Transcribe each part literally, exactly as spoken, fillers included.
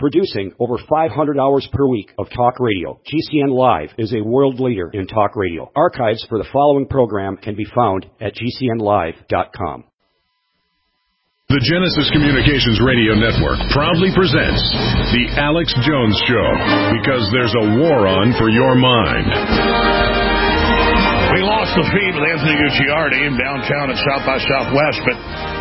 Producing over five hundred hours per week of talk radio, G C N Live is a world leader in talk radio. Archives for the following program can be found at G C N live dot com. The Genesis Communications Radio Network proudly presents The Alex Jones Show, because there's a war on for your mind. We lost the feed with Anthony Gucciardi in downtown at South by Southwest, but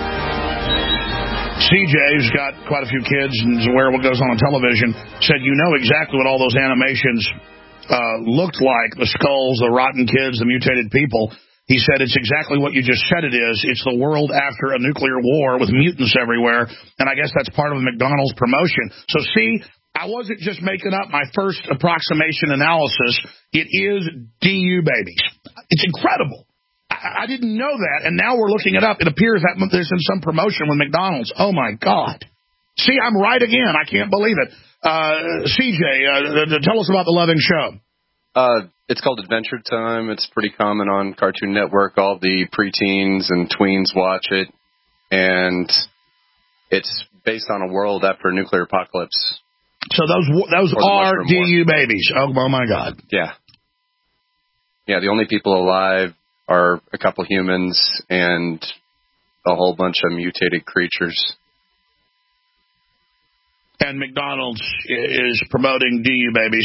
C J, who's got quite a few kids and is aware of what goes on on television, said you know exactly what all those animations uh, looked like, the skulls, the rotten kids, the mutated people. He said it's exactly what you just said it is. It's the world after a nuclear war with mutants everywhere, and I guess that's part of the McDonald's promotion. So, see, I wasn't just making up my first approximation analysis. It is D U babies. It's incredible. I, I didn't know that, and now we're looking it up. It appears that there's in some promotion with McDonald's. Oh, my God. See, I'm right again. I can't believe it. Uh, C J, uh, tell us about the Loving Show. Uh, it's called Adventure Time. It's pretty common on Cartoon Network. All the preteens and tweens watch it. And it's based on a world after a nuclear apocalypse. So those those are D U babies. Oh, oh, my God. Yeah. Yeah, the only people alive are a couple humans and a whole bunch of mutated creatures. And McDonald's is promoting D U babies.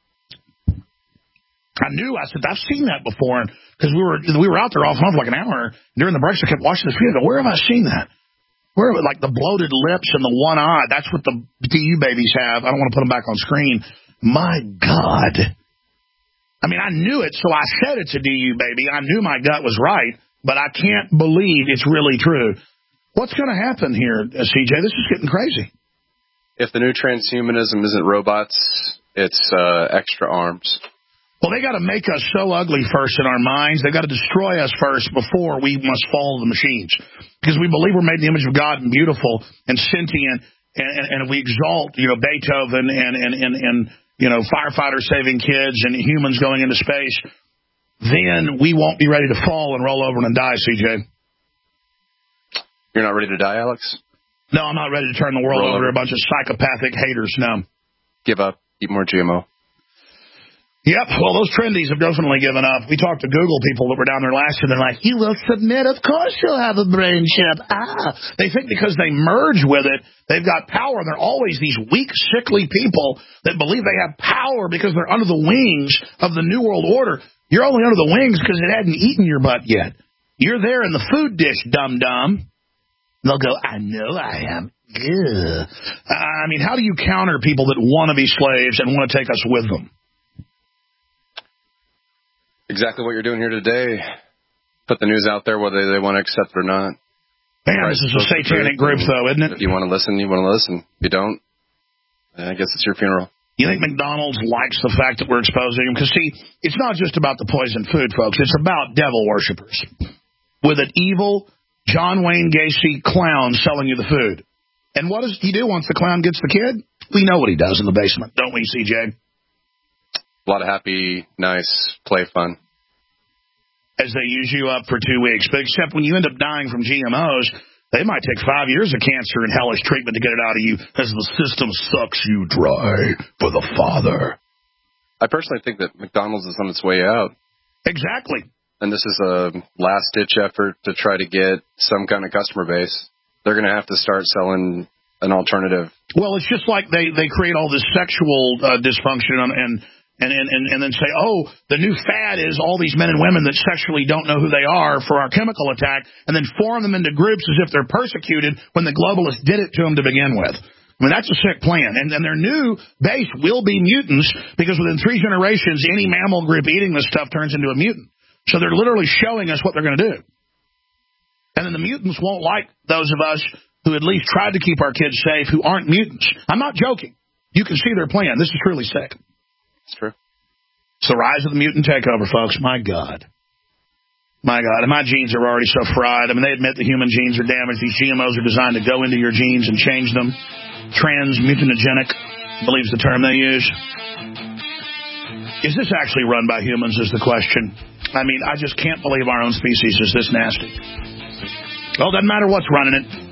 I knew. I said, I've seen that before, because we were we were out there off and on for like an hour. During the breaks, I kept watching this video. I go, where have I seen that? Where, like, the bloated lips and the one eye. That's what the D U babies have. I don't want to put them back on screen. My God. I mean, I knew it, so I said it's a D U baby. I knew my gut was right, but I can't believe it's really true. What's going to happen here, C J? This is getting crazy. If the new transhumanism isn't robots, it's uh, extra arms. Well, they got to make us so ugly first in our minds. They got to destroy us first before we must follow the machines, because we believe we're made in the image of God and beautiful and sentient, and, and, and if we exalt, you know, Beethoven and and and, and you know, firefighters saving kids and humans going into space, then we won't be ready to fall and roll over and die. C J, you're not ready to die, Alex? No, I'm not ready to turn the world roll over to a bunch of psychopathic haters. No. Give up. Eat more G M O. Yep, well, those trendies have definitely given up. We talked to Google people that were down there last year. They're like, you will submit. Of course you'll have a brain chip. Ah. They think because they merge with it, they've got power. And they're always these weak, sickly people that believe they have power because they're under the wings of the New World Order. You're only under the wings because it hadn't eaten your butt yet. You're there in the food dish, dum-dum. They'll go, I know I am. Ugh. I mean, how do you counter people that want to be slaves and want to take us with them? Exactly what you're doing here today. Put the news out there whether they want to accept it or not. Man, right, this is a satanic group, though, isn't it? If you want to listen, you want to listen. If you don't, I guess it's your funeral. You think McDonald's likes the fact that we're exposing them? Because, see, it's not just about the poison food, folks. It's about devil worshippers with an evil John Wayne Gacy clown selling you the food. And what does he do once the clown gets the kid? We know what he does in the basement, don't we, C J? A lot of happy, nice, play fun. As they use you up for two weeks. But except when you end up dying from G M Os, they might take five years of cancer and hellish treatment to get it out of you as the system sucks you dry for the Father. I personally think that McDonald's is on its way out. Exactly. And this is a last-ditch effort to try to get some kind of customer base. They're going to have to start selling an alternative. Well, it's just like they, they create all this sexual uh, dysfunction and... and And, and and then say, oh, the new fad is all these men and women that sexually don't know who they are for our chemical attack, and then form them into groups as if they're persecuted when the globalists did it to them to begin with. I mean, that's a sick plan. And, and their new base will be mutants, because within three generations, any mammal group eating this stuff turns into a mutant. So they're literally showing us what they're going to do. And then the mutants won't like those of us who at least tried to keep our kids safe, who aren't mutants. I'm not joking. You can see their plan. This is truly sick. It's true. It's the rise of the mutant takeover, folks. My God. My God. And my genes are already so fried. I mean, they admit the human genes are damaged. These G M Os are designed to go into your genes and change them. Transmutagenic, I believe is the term they use. Is this actually run by humans is the question. I mean, I just can't believe our own species is this nasty. Well, it doesn't matter what's running it.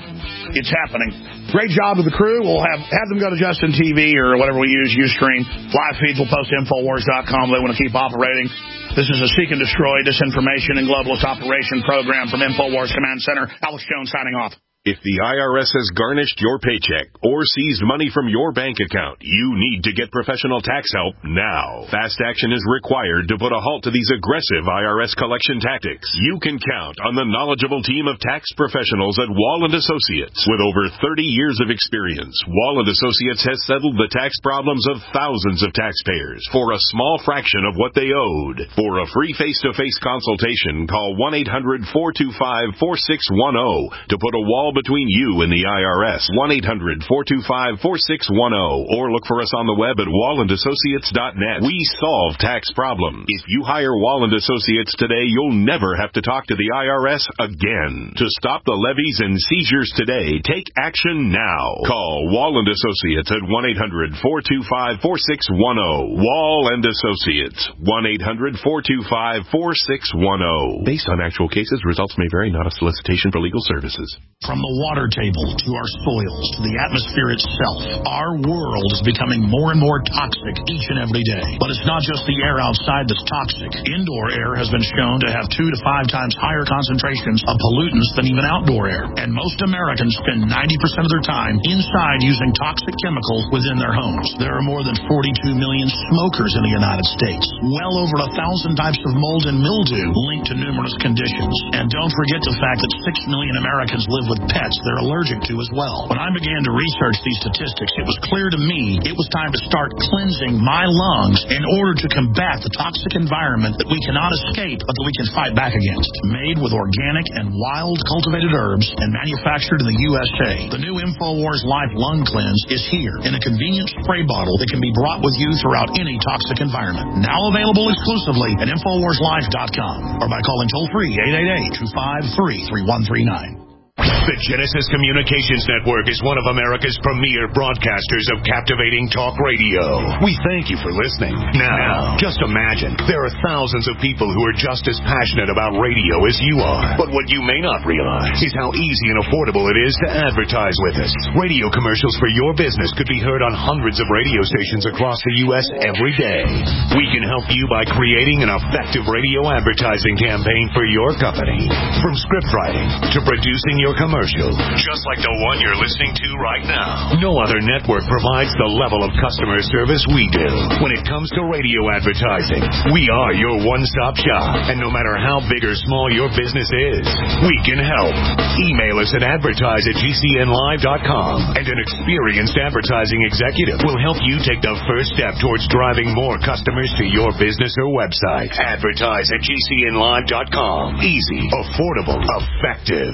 It's happening. Great job to the crew. We'll have, have them go to Justin T V or whatever we use, Ustream. Live feeds will post to Infowars dot com. They want to keep operating. This is a Seek and Destroy Disinformation and Globalist Operation program from Infowars Command Center. Alex Jones signing off. If the I R S has garnished your paycheck or seized money from your bank account, you need to get professional tax help now. Fast action is required to put a halt to these aggressive I R S collection tactics. You can count on the knowledgeable team of tax professionals at Wall and Associates. With over thirty years of experience, Wall and Associates has settled the tax problems of thousands of taxpayers for a small fraction of what they owed. For a free face-to-face consultation, call one eight hundred four two five four six one zero to put a wall between you and the I R S. one eight hundred four two five four six one zero or look for us on the web at wall and associates dot net. We solve tax problems. If you hire Wall and Associates today, you'll never have to talk to the I R S again. To stop the levies and seizures today, take action now. Call Wall and Associates at one eight hundred four two five four six one zero. Wall and Associates, one eight hundred four two five four six one zero. Based on actual cases, results may vary, not a solicitation for legal services. From the water table to our soils to the atmosphere itself, our world is becoming more and more toxic each and every day. But it's not just the air outside that's toxic. Indoor air has been shown to have two to five times higher concentrations of pollutants than even outdoor air. And most Americans spend ninety percent of their time inside using toxic chemicals within their homes. There are more than forty-two million smokers in the United States. Well over a thousand types of mold and mildew linked to numerous conditions. And don't forget the fact that six million Americans live with pets they're allergic to as well. When I began to research these statistics, it was clear to me it was time to start cleansing my lungs in order to combat the toxic environment that we cannot escape but that we can fight back against. Made with organic and wild cultivated herbs and manufactured in the U S A, the new InfoWars Life Lung Cleanse is here in a convenient spray bottle that can be brought with you throughout any toxic environment. Now available exclusively at infowars life dot com or by calling toll-free eight eight eight, two five three, three one three nine. The Genesis Communications Network is one of America's premier broadcasters of captivating talk radio. We thank you for listening. Now, just imagine, there are thousands of people who are just as passionate about radio as you are. But what you may not realize is how easy and affordable it is to advertise with us. Radio commercials for your business could be heard on hundreds of radio stations across the U S every day. We can help you by creating an effective radio advertising campaign for your company. From script writing to producing your commercial, just like the one you're listening to right now. No other network provides the level of customer service we do. When it comes to radio advertising, we are your one-stop shop. And no matter how big or small your business is, we can help. Email us at advertise at g c n live dot com, and an experienced advertising executive will help you take the first step towards driving more customers to your business or website. Advertise at g c n live dot com. Easy, affordable, effective.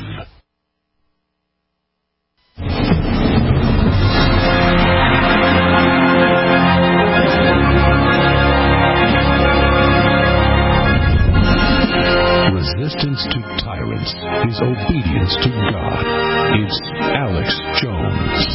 Resistance to tyrants is obedience to God. It's Alex Jones.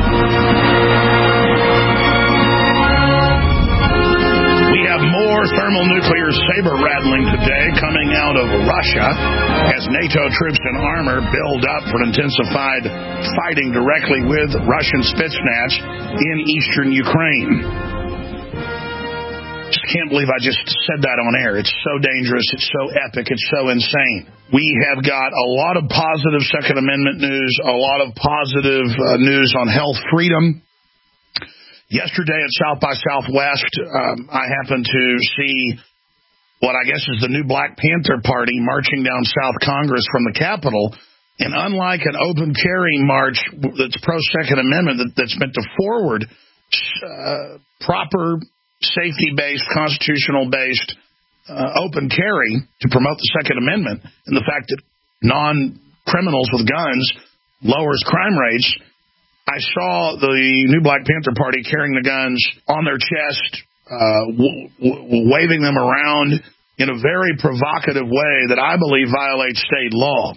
We have more thermonuclear saber-rattling today coming out of Russia as NATO troops and armor build up for intensified fighting directly with Russian Spetsnaz in eastern Ukraine. Just can't believe I just said that on air. It's so dangerous. It's so epic. It's so insane. We have got a lot of positive Second Amendment news, a lot of positive uh, news on health freedom. Yesterday at South by Southwest, um, I happened to see what I guess is the new Black Panther Party marching down South Congress from the Capitol. And unlike an open carry march that's pro-Second Amendment, that, that's meant to forward uh, proper safety-based, constitutional-based, uh, open carry to promote the Second Amendment, and the fact that non-criminals with guns lowers crime rates, I saw the new Black Panther Party carrying the guns on their chest, uh, w- w- waving them around in a very provocative way that I believe violates state law.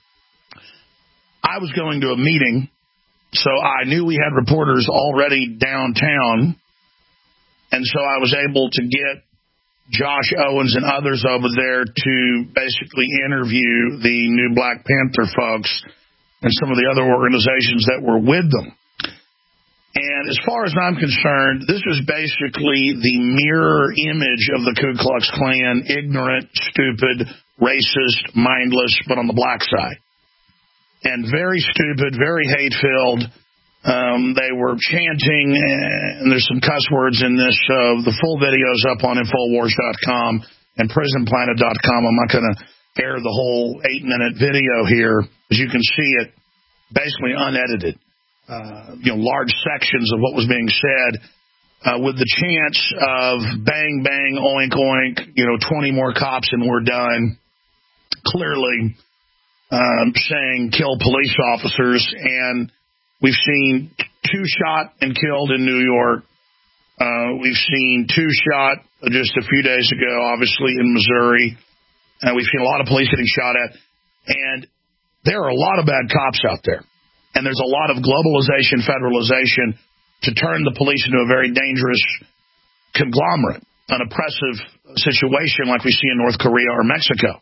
I was going to a meeting, so I knew we had reporters already downtown. And so I was able to get Josh Owens and others over there to basically interview the new Black Panther folks. and some of the other organizations that were with them. And as far as I'm concerned, this is basically the mirror image of the Ku Klux Klan, ignorant, stupid, racist, mindless, but on the black side. And very stupid, very hate-filled. Um, they were chanting, and there's some cuss words in this. Uh, the full video's up on Infowars dot com and Prison Planet dot com. I'm not going to air the whole eight-minute video here. As you can see it, basically unedited. Uh, you know, large sections of what was being said uh, with the chants of bang, bang, oink, oink, you know, twenty more cops and we're done. Clearly um, saying kill police officers, and we've seen two shot and killed in New York. Uh, we've seen two shot just a few days ago, obviously, in Missouri. And we've seen a lot of police getting shot at. And there are a lot of bad cops out there. And there's a lot of globalization, federalization to turn the police into a very dangerous conglomerate, an oppressive situation like we see in North Korea or Mexico.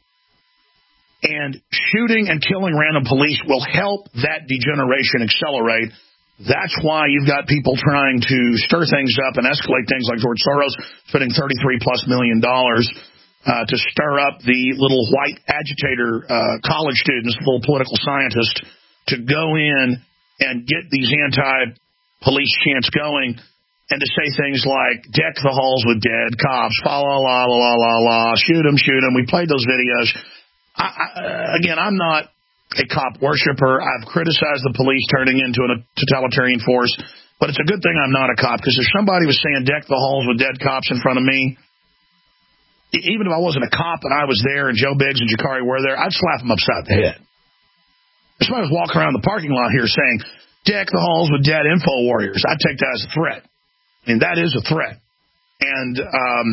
And shooting and killing random police will help that degeneration accelerate. That's why you've got people trying to stir things up and escalate things like George Soros spending thirty-three plus million dollars uh, to stir up the little white agitator uh, college students, little political scientists, to go in and get these anti-police chants going and to say things like, deck the halls with dead cops, fa la la la la la la, shoot them, shoot them. We played those videos. I, I, again, I'm not a cop worshiper. I've criticized the police turning into a totalitarian force, but it's a good thing I'm not a cop, because if somebody was saying deck the halls with dead cops in front of me, even if I wasn't a cop and I was there and Joe Biggs and Jakari were there, I'd slap them upside the head. If somebody was walking around the parking lot here saying deck the halls with dead info warriors, I'd take that as a threat. I mean, that is a threat. And um,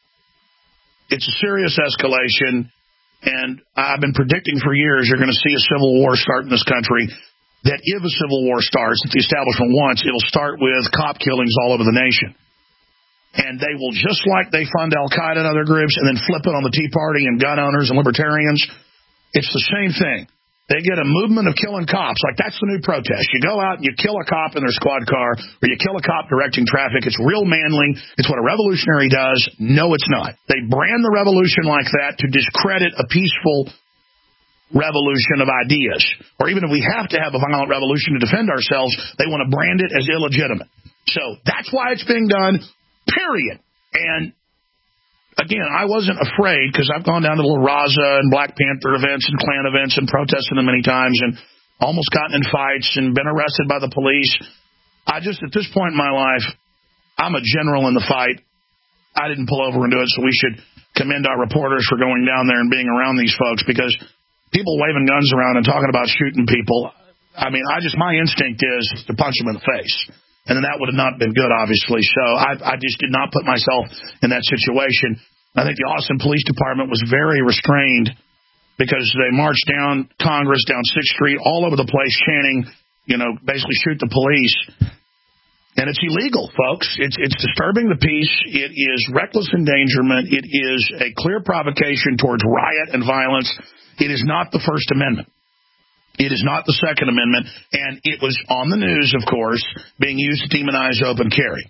it's a serious escalation. And I've been predicting for years you're going to see a civil war start in this country, that if a civil war starts, if the establishment wants, it'll start with cop killings all over the nation. And they will, just like they fund Al-Qaeda and other groups and then flip it on the Tea Party and gun owners and libertarians, it's the same thing. They get a movement of killing cops. Like, that's the new protest. You go out and you kill a cop in their squad car, or you kill a cop directing traffic. It's real manly. It's what a revolutionary does. No, it's not. They brand the revolution like that to discredit a peaceful revolution of ideas. Or even if we have to have a violent revolution to defend ourselves, they want to brand it as illegitimate. So that's why it's being done, period. And again, I wasn't afraid, because I've gone down to La Raza and Black Panther events and Klan events and protested them many times and almost gotten in fights and been arrested by the police. I just, at this point in my life, I'm a general in the fight. I didn't pull over and do it, so we should commend our reporters for going down there and being around these folks, because people waving guns around and talking about shooting people, I mean, I just, my instinct is to punch them in the face. And then that would have not been good, obviously. So I, I just did not put myself in that situation. I think the Austin Police Department was very restrained, because they marched down Congress, down sixth Street, all over the place, chanting, you know, basically shoot the police. And it's illegal, folks. It's, it's disturbing the peace. It is reckless endangerment. It is a clear provocation towards riot and violence. It is not the First Amendment. It is not the Second Amendment, and it was on the news, of course, being used to demonize open carry.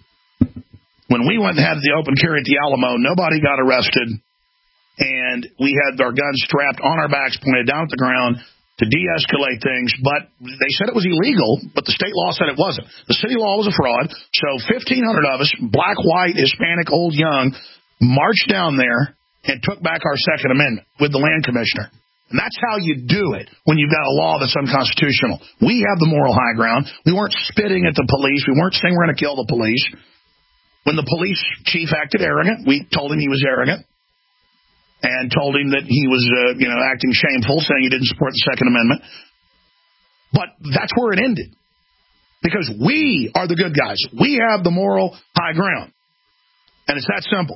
When we went and had the open carry at the Alamo, nobody got arrested, and we had our guns strapped on our backs, pointed down at the ground to de-escalate things, but they said it was illegal, but the state law said it wasn't. The city law was a fraud, so fifteen hundred of us, black, white, Hispanic, old, young, marched down there and took back our Second Amendment with the land commissioner. And that's how you do it when you've got a law that's unconstitutional. We have the moral high ground. We weren't spitting at the police. We weren't saying we're going to kill the police. When the police chief acted arrogant, we told him he was arrogant and told him that he was, uh, you know, acting shameful, saying he didn't support the Second Amendment. But that's where it ended, because we are the good guys. We have the moral high ground, and it's that simple.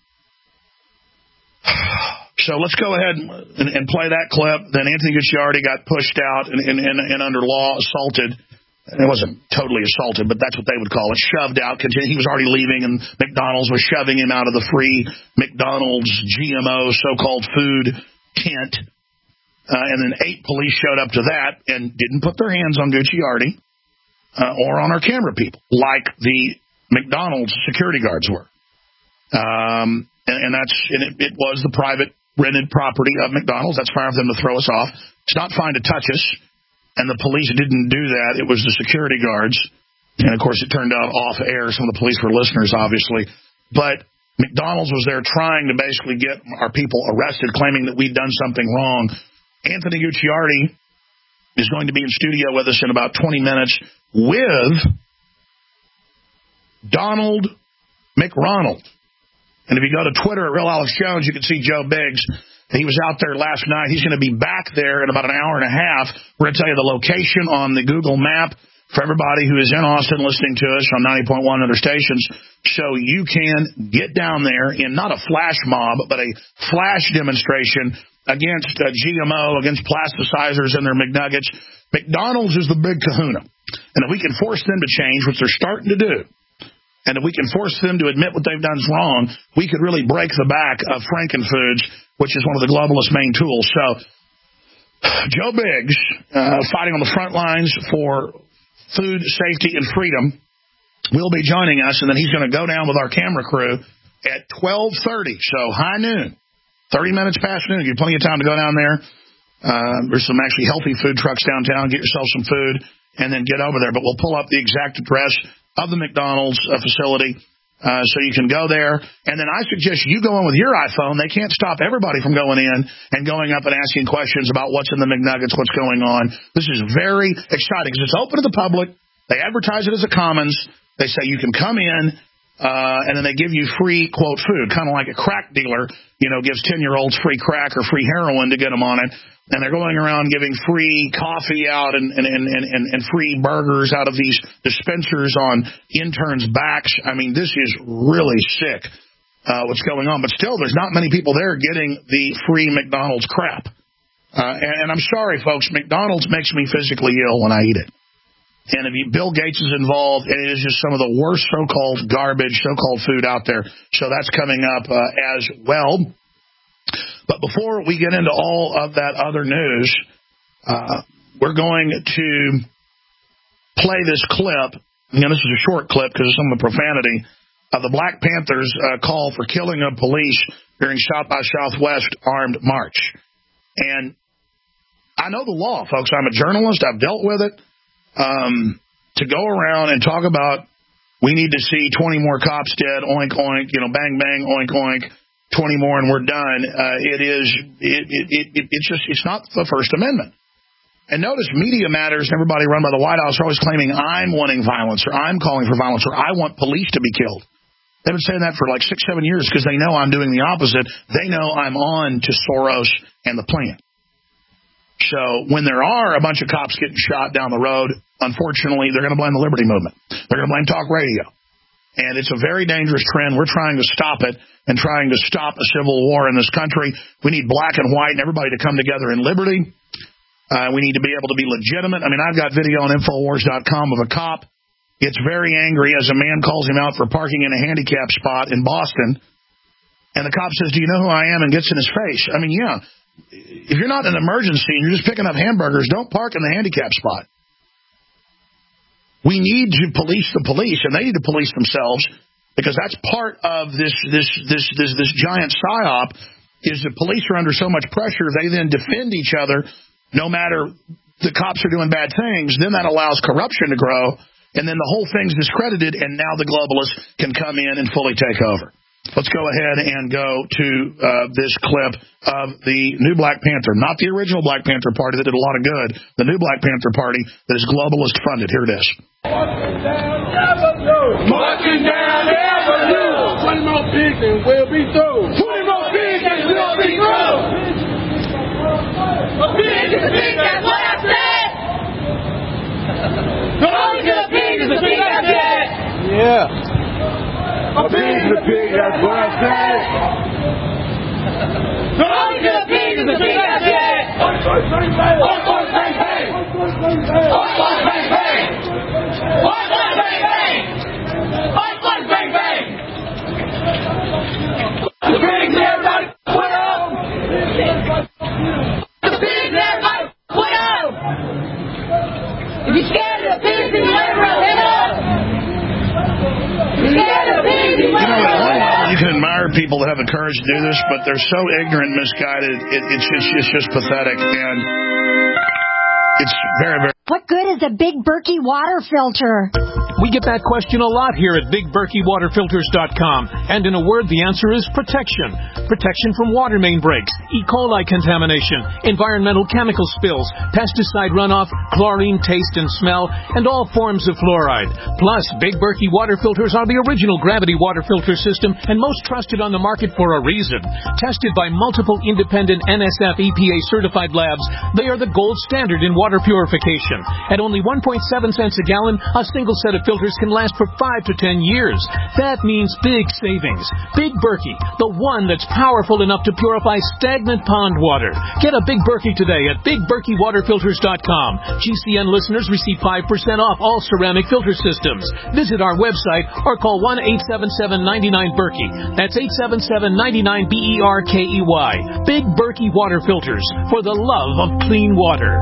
So let's go ahead and, and play that clip. Then Anthony Gucciardi got pushed out and, and, and, and under law assaulted. It wasn't totally assaulted, but that's what they would call it. Shoved out. He was already leaving, and McDonald's was shoving him out of the free McDonald's G M O so-called food tent. Uh, and then eight police showed up to that and didn't put their hands on Gucciardi uh, or on our camera people, like the McDonald's security guards were. Um, and, and that's and it, it was the private rented property of McDonald's. That's fine for them to throw us off. It's not fine to touch us. And the police didn't do that. It was the security guards. And, of course, it turned out off air. Some of the police were listeners, obviously. But McDonald's was there trying to basically get our people arrested, claiming that we'd done something wrong. Anthony Gucciardi is going to be in studio with us in about twenty minutes with Donald McRonald. And if you go to Twitter at Real Alex Jones, you can see Joe Biggs. He was out there last night. He's going to be back there in about an hour and a half. We're going to tell you the location on the Google map for everybody who is in Austin listening to us on ninety point one other stations, so you can get down there in not a flash mob, but a flash demonstration against uh, G M O, against plasticizers and their McNuggets. McDonald's is the big kahuna. And if we can force them to change, which they're starting to do, and if we can force them to admit what they've done is wrong, we could really break the back of Frankenfoods, which is one of the globalist main tools. So Joe Biggs, uh, fighting on the front lines for food safety and freedom, will be joining us, and then he's going to go down with our camera crew at twelve thirty, so high noon, thirty minutes past noon. You have plenty of time to go down there. Uh, there's some actually healthy food trucks downtown. Get yourself some food, and then get over there. But we'll pull up the exact address of the McDonald's uh, facility, uh, so you can go there. And then I suggest you go in with your iPhone. They can't stop everybody from going in and going up and asking questions about what's in the McNuggets, what's going on. This is very exciting because it's open to the public. They advertise it as a commons. They say you can come in, uh, and then they give you free, quote, food, kind of like a crack dealer, you know, gives ten-year-olds free crack or free heroin to get them on it. And they're going around giving free coffee out and, and, and, and, and free burgers out of these dispensers on interns' backs. I mean, this is really sick, uh, what's going on. But still, there's not many people there getting the free McDonald's crap. Uh, and, and I'm sorry, folks, McDonald's makes me physically ill when I eat it. And if you, Bill Gates is involved, and it is just some of the worst so-called garbage, so-called food out there. So that's coming up uh, as well. But before we get into all of that other news, uh, we're going to play this clip. You know, this is a short clip because of some of the profanity of the Black Panthers' uh, call for killing of police during South by Southwest armed march. And I know the law, folks. I'm a journalist. I've dealt with it. Um, to go around and talk about we need to see twenty more cops dead, oink, oink, you know, bang, bang, oink, oink, twenty more and we're done. Uh, it is, it, it, it, it's just, it's not the First Amendment. And notice Media Matters and everybody run by the White House are always claiming I'm wanting violence or I'm calling for violence or I want police to be killed. They've been saying that for like six, seven years because they know I'm doing the opposite. They know I'm on to Soros and the plan. So when there are a bunch of cops getting shot down the road, unfortunately, they're going to blame the Liberty Movement. They're going to blame talk radio. And it's a very dangerous trend. We're trying to stop it and trying to stop a civil war in this country. We need black and white and everybody to come together in liberty. Uh, we need to be able to be legitimate. I mean, I've got video on Infowars dot com of a cop gets very angry as a man calls him out for parking in a handicap spot in Boston. And the cop says, do you know who I am? And gets in his face. I mean, yeah. If you're not in an emergency and you're just picking up hamburgers, don't park in the handicap spot. We need to police the police, and they need to police themselves because that's part of this this this this, this giant psyop is the police are under so much pressure, they then defend each other no matter the cops are doing bad things. Then that allows corruption to grow, and then the whole thing's discredited, and now the globalists can come in and fully take over. Let's go ahead and go to uh, this clip of the new Black Panther, not the original Black Panther Party that did a lot of good, the new Black Panther Party that is globalist funded. Here it is. Marching down Avenue. Marching down Avenue. twenty more pigs and we'll be through. twenty more pigs and we'll be through. A pig is a pig, that's what I said. Only a pig is a pig, that's it. Yeah. A pig is a pig, that's what I said. Only a pig is a pig, that's it. On course, bang, bang. On course, bang, bang. On course, bang, bang. On course, bang, bang. On course, bang, bang. The pigs, everybody, put up. The pigs, admire people that have the courage to do this, but they're so ignorant, misguided. It, it's, it's, it's just pathetic, and it's very, very... What good is a Big Berkey water filter? We get that question a lot here at Big Berkey Water Filters dot com. And in a word, the answer is protection. Protection from water main breaks, E. coli contamination, environmental chemical spills, pesticide runoff, chlorine taste and smell, and all forms of fluoride. Plus, Big Berkey water filters are the original gravity water filter system and most trusted on the market for a reason. Tested by multiple independent N S F E P A certified labs, they are the gold standard in water purification. At only one point seven cents a gallon, a single set of filters can last for five to ten years. That means big savings. Big Berkey, the one that's powerful enough to purify stagnant pond water. Get a Big Berkey today at Big Berkey Water Filters dot com. G C N listeners receive five percent off all ceramic filter systems. Visit our website or call one eight seven seven, nine nine, Berkey. That's eight seven seven, nine nine, B E R K E Y. Big Berkey Water Filters, for the love of clean water.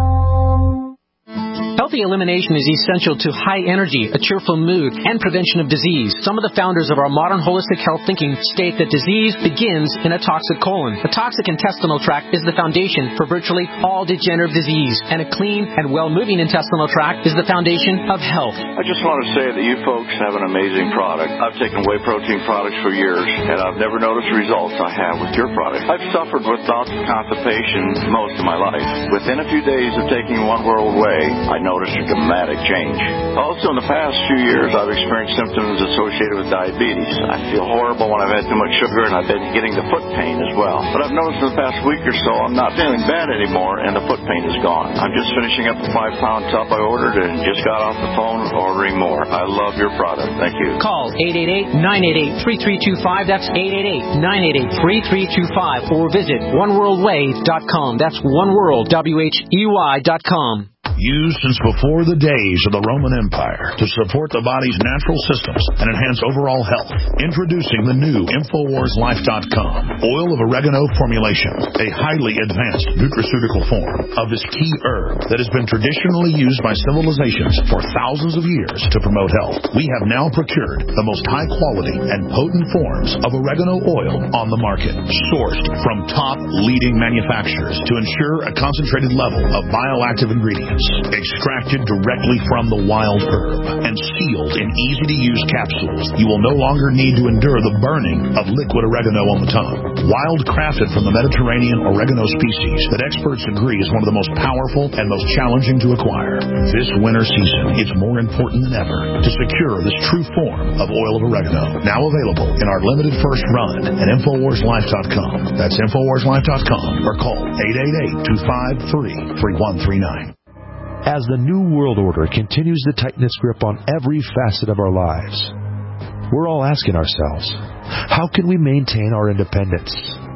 Healthy elimination is essential to high energy, a cheerful mood, and prevention of disease. Some of the founders of our modern holistic health thinking state that disease begins in a toxic colon. The toxic intestinal tract is the foundation for virtually all degenerative disease, and a clean and well-moving intestinal tract is the foundation of health. I just want to say that you folks have an amazing product. I've taken whey protein products for years, and I've never noticed the results I have with your product. I've suffered with bouts of constipation most of my life. Within a few days of taking One World Whey, I noticed a dramatic change. Also, in the past few years, I've experienced symptoms associated with diabetes. I feel horrible when I've had too much sugar, and I've been getting the foot pain as well. But I've noticed in the past week or so, I'm not feeling bad anymore, and the foot pain is gone. I'm just finishing up the five-pound tub I ordered and just got off the phone ordering more. I love your product. Thank you. Call eight eight eight, nine eight eight, three three two five. That's eight eight eight, nine eight eight, three three two five. Or visit one world whey dot com. That's oneworld, W H E Y dot com. Used since before the days of the Roman Empire to support the body's natural systems and enhance overall health. Introducing the new Infowars Life dot com oil of oregano formulation, a highly advanced nutraceutical form of this key herb that has been traditionally used by civilizations for thousands of years to promote health. We have now procured the most high quality and potent forms of oregano oil on the market, sourced from top leading manufacturers to ensure a concentrated level of bioactive ingredients. Extracted directly from the wild herb and sealed in easy-to-use capsules, you will no longer need to endure the burning of liquid oregano on the tongue. Wild crafted from the Mediterranean oregano species that experts agree is one of the most powerful and most challenging to acquire. This winter season, it's more important than ever to secure this true form of oil of oregano. Now available in our limited first run at Infowars Life dot com. That's Infowars Life dot com or call eight eight eight, two five three, three one three nine. As the New World Order continues to tighten its grip on every facet of our lives, we're all asking ourselves, how can we maintain our independence?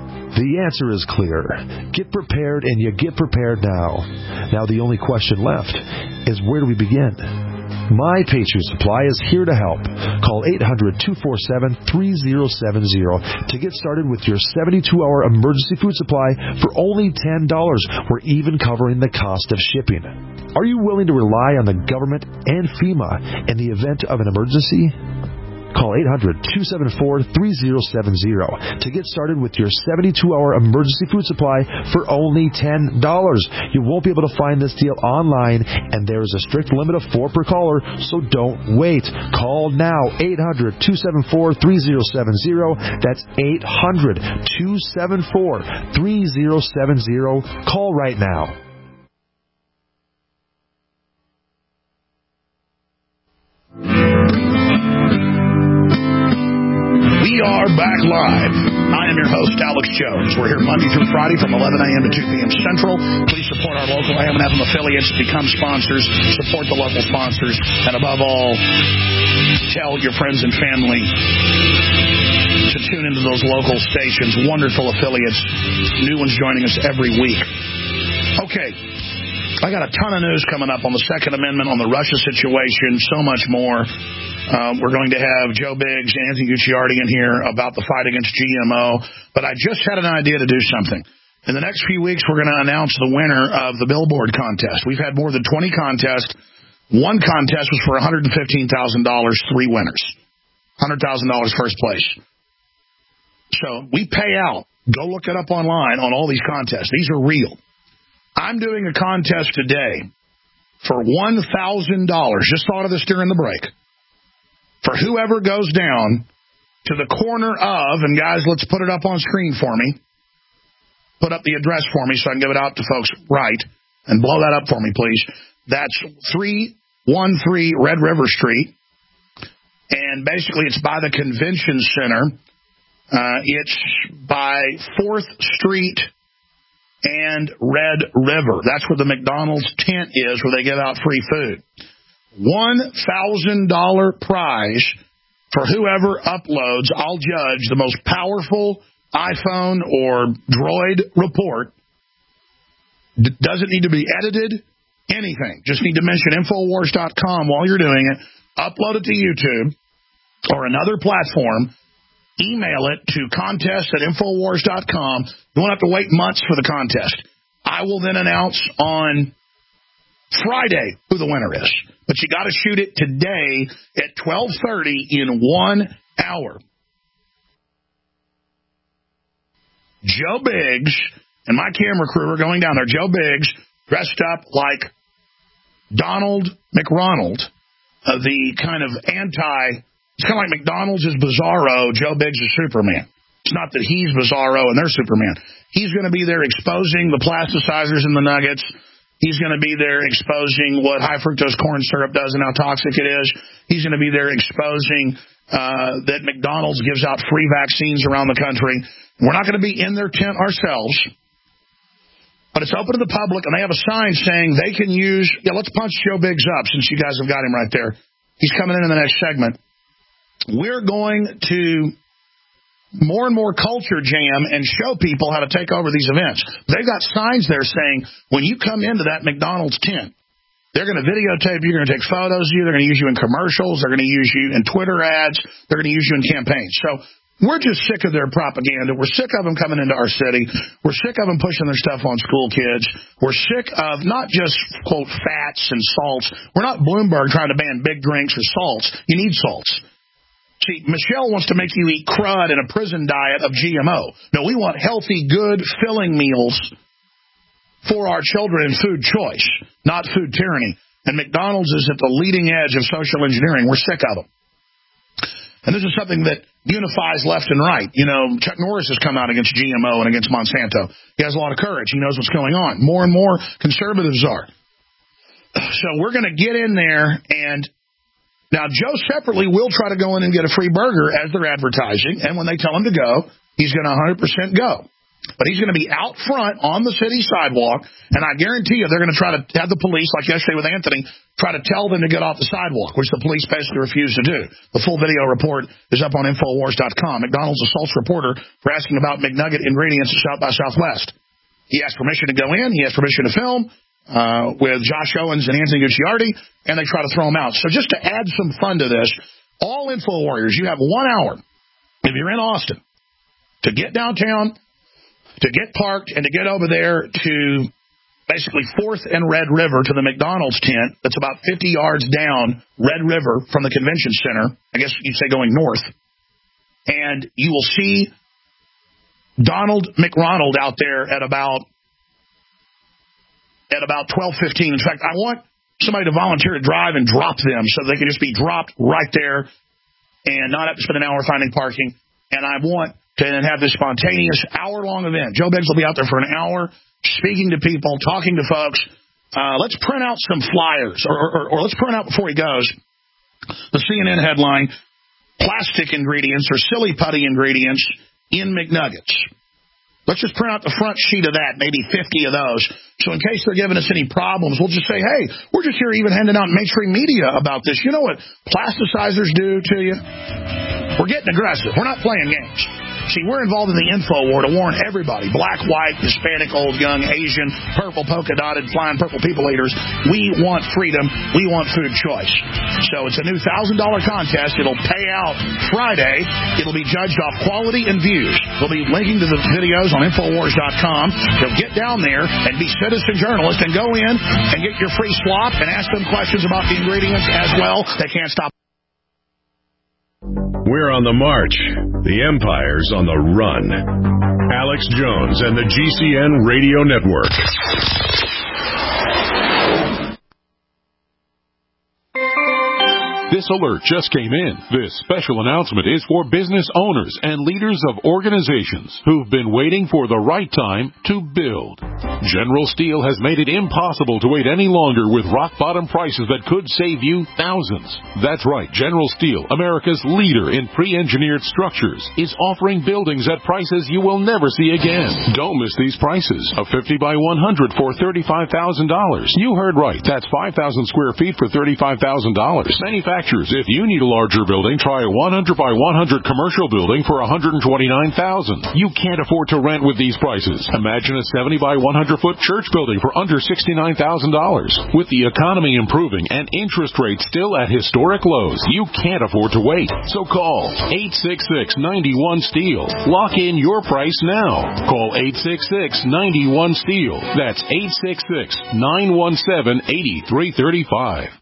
The answer is clear. Get prepared, and you get prepared now. Now the only question left is, where do we begin? My Patriot Supply is here to help. Call eight hundred, two four seven, three zero seven zero to get started with your seventy-two hour emergency food supply for only ten dollars. We're even covering the cost of shipping. Are you willing to rely on the government and FEMA in the event of an emergency? Call eight hundred, two seven four, three zero seven zero to get started with your seventy-two hour emergency food supply for only ten dollars. You won't be able to find this deal online, and there is a strict limit of four per caller, so don't wait. Call now, eight hundred, two seven four, three zero seven zero. That's eight hundred, two seven four, three zero seven zero. Call right now. We are back live. I am your host, Alex Jones. We're here Monday through Friday from eleven a.m. to two p.m. Central. Please support our local A M and F M affiliates, become sponsors, support the local sponsors, and above all, tell your friends and family to tune into those local stations. Wonderful affiliates. New ones joining us every week. Okay. I got a ton of news coming up on the Second Amendment, on the Russia situation, so much more. Uh, we're going to have Joe Biggs and Anthony Gucciardi in here about the fight against G M O. But I just had an idea to do something. In the next few weeks, we're going to announce the winner of the Billboard contest. We've had more than twenty contests. One contest was for one hundred fifteen thousand dollars, three winners. one hundred thousand dollars first place. So we pay out. Go look it up online on all these contests. These are real. I'm doing a contest today for one thousand dollars. Just thought of this during the break. For whoever goes down to the corner of, and guys, let's put it up on screen for me. Put up the address for me so I can give it out to folks right. And blow that up for me, please. That's three one three Red River Street. And basically it's by the Convention Center. Uh, it's by fourth Street and Red River. That's where the McDonald's tent is, where they give out free food. one thousand dollars prize for whoever uploads. I'll judge the most powerful iPhone or Droid report. D- doesn't need to be edited, anything. Just need to mention Infowars dot com while you're doing it. Upload it to YouTube or another platform. Email it to contest at Infowars dot com. You won't have to wait months for the contest. I will then announce on Friday who the winner is. But you got to shoot it today at twelve thirty in one hour. Joe Biggs and my camera crew are going down there. Joe Biggs dressed up like Donald McRonald, uh, the kind of anti... It's kind of like McDonald's is Bizarro, Joe Biggs is Superman. It's not that he's Bizarro and they're Superman. He's going to be there exposing the plasticizers in the nuggets. He's going to be there exposing what high fructose corn syrup does and how toxic it is. He's going to be there exposing uh, that McDonald's gives out free vaccines around the country. We're not going to be in their tent ourselves, but it's open to the public, and they have a sign saying they can use, yeah, let's punch Joe Biggs up since you guys have got him right there. He's coming in in the next segment. We're going to more and more culture jam and show people how to take over these events. They've got signs there saying when you come into that McDonald's tent, they're going to videotape you, they're going to take photos of you, they're going to use you in commercials, they're going to use you in Twitter ads, they're going to use you in campaigns. So we're just sick of their propaganda. We're sick of them coming into our city. We're sick of them pushing their stuff on school kids. We're sick of not just, quote, fats and salts. We're not Bloomberg trying to ban big drinks or salts. You need salts. See, Michelle wants to make you eat crud and a prison diet of G M O. No, we want healthy, good, filling meals for our children and food choice, not food tyranny. And McDonald's is at the leading edge of social engineering. We're sick of them. And this is something that unifies left and right. You know, Chuck Norris has come out against G M O and against Monsanto. He has a lot of courage. He knows what's going on. More and more conservatives are. So we're going to get in there and... Now, Joe separately will try to go in and get a free burger as they're advertising, and when they tell him to go, he's going to one hundred percent go. But he's going to be out front on the city sidewalk, and I guarantee you they're going to try to have the police, like yesterday with Anthony, try to tell them to get off the sidewalk, which the police basically refuse to do. The full video report is up on Infowars dot com. McDonald's assaults reporter for asking about McNugget ingredients at South by Southwest. He asked permission to go in. He asked permission to film. Uh, with Josh Owens and Anthony Gucciardi, and they try to throw them out. So just to add some fun to this, all Info Warriors, you have one hour, if you're in Austin, to get downtown, to get parked, and to get over there to basically fourth and Red River to the McDonald's tent that's about fifty yards down Red River from the convention center. I guess you'd say going north. And you will see Donald McRonald out there at about at about twelve fifteen. In fact, I want somebody to volunteer to drive and drop them so they can just be dropped right there and not have to spend an hour finding parking. And I want to then have this spontaneous hour-long event. Joe Biggs will be out there for an hour speaking to people, talking to folks. Uh, let's print out some flyers, or, or, or let's print out before he goes the C N N headline, plastic ingredients or silly putty ingredients in McNuggets. Let's just print out the front sheet of that, maybe fifty of those. So in case they're giving us any problems, we'll just say, hey, we're just here even handing out mainstream media about this. You know what plasticizers do to you? We're getting aggressive. We're not playing games. See, we're involved in the info war to warn everybody, black, white, Hispanic, old, young, Asian, purple, polka-dotted, flying purple people eaters. We want freedom. We want food choice. So it's a new one thousand dollars contest. It'll pay out Friday. It'll be judged off quality and views. We'll be linking to the videos on Infowars dot com. So get down there and be citizen journalists and go in and get your free swap and ask them questions about the ingredients as well. They can't stop. We're on the march. The empire's on the run. Alex Jones and the G C N Radio Network. This alert just came in. This special announcement is for business owners and leaders of organizations who've been waiting for the right time to build. General Steel has made it impossible to wait any longer with rock-bottom prices that could save you thousands. That's right. General Steel, America's leader in pre-engineered structures, is offering buildings at prices you will never see again. Don't miss these prices. A fifty by one hundred for thirty-five thousand dollars. You heard right. That's five thousand square feet for thirty-five thousand dollars. Manufactured. If you need a larger building, try a one hundred by one hundred commercial building for one hundred twenty-nine thousand dollars. You can't afford to rent with these prices. Imagine a seventy by one hundred foot church building for under sixty-nine thousand dollars. With the economy improving and interest rates still at historic lows, you can't afford to wait. So call eight six six, nine one, STEEL. Lock in your price now. Call eight six six, nine one, STEEL. That's eight six six, nine one seven, eight three three five.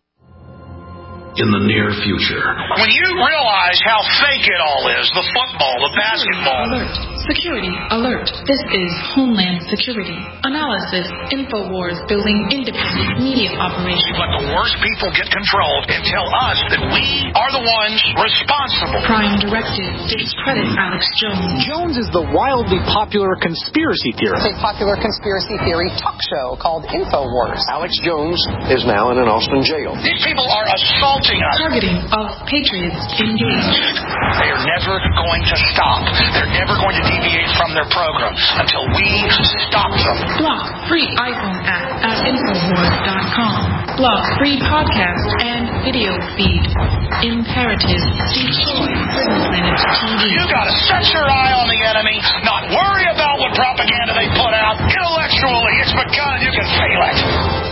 In the near future. When you realize how fake it all is, the football, the basketball. Alert. Security alert. This is Homeland Security. Analysis. InfoWars building independent media operations. Let the worst people get control and tell us that we are the ones responsible. Prime Directive. Discredit Alex Jones. Jones is the wildly popular conspiracy theorist. It's a popular conspiracy theory talk show called InfoWars. Alex Jones is now in an Austin jail. These people are assaulting us. Targeting of patriots engaged. They are never going to stop. They're never going to deviate from their program until we stop them. Block free iPhone app at Infowars dot com. Block free podcast and video feed. Imperative. Destroy Prison Planet T V. You gotta set your eye on the enemy, not worry about what propaganda they put out. Intellectually, it's begun. You can feel it.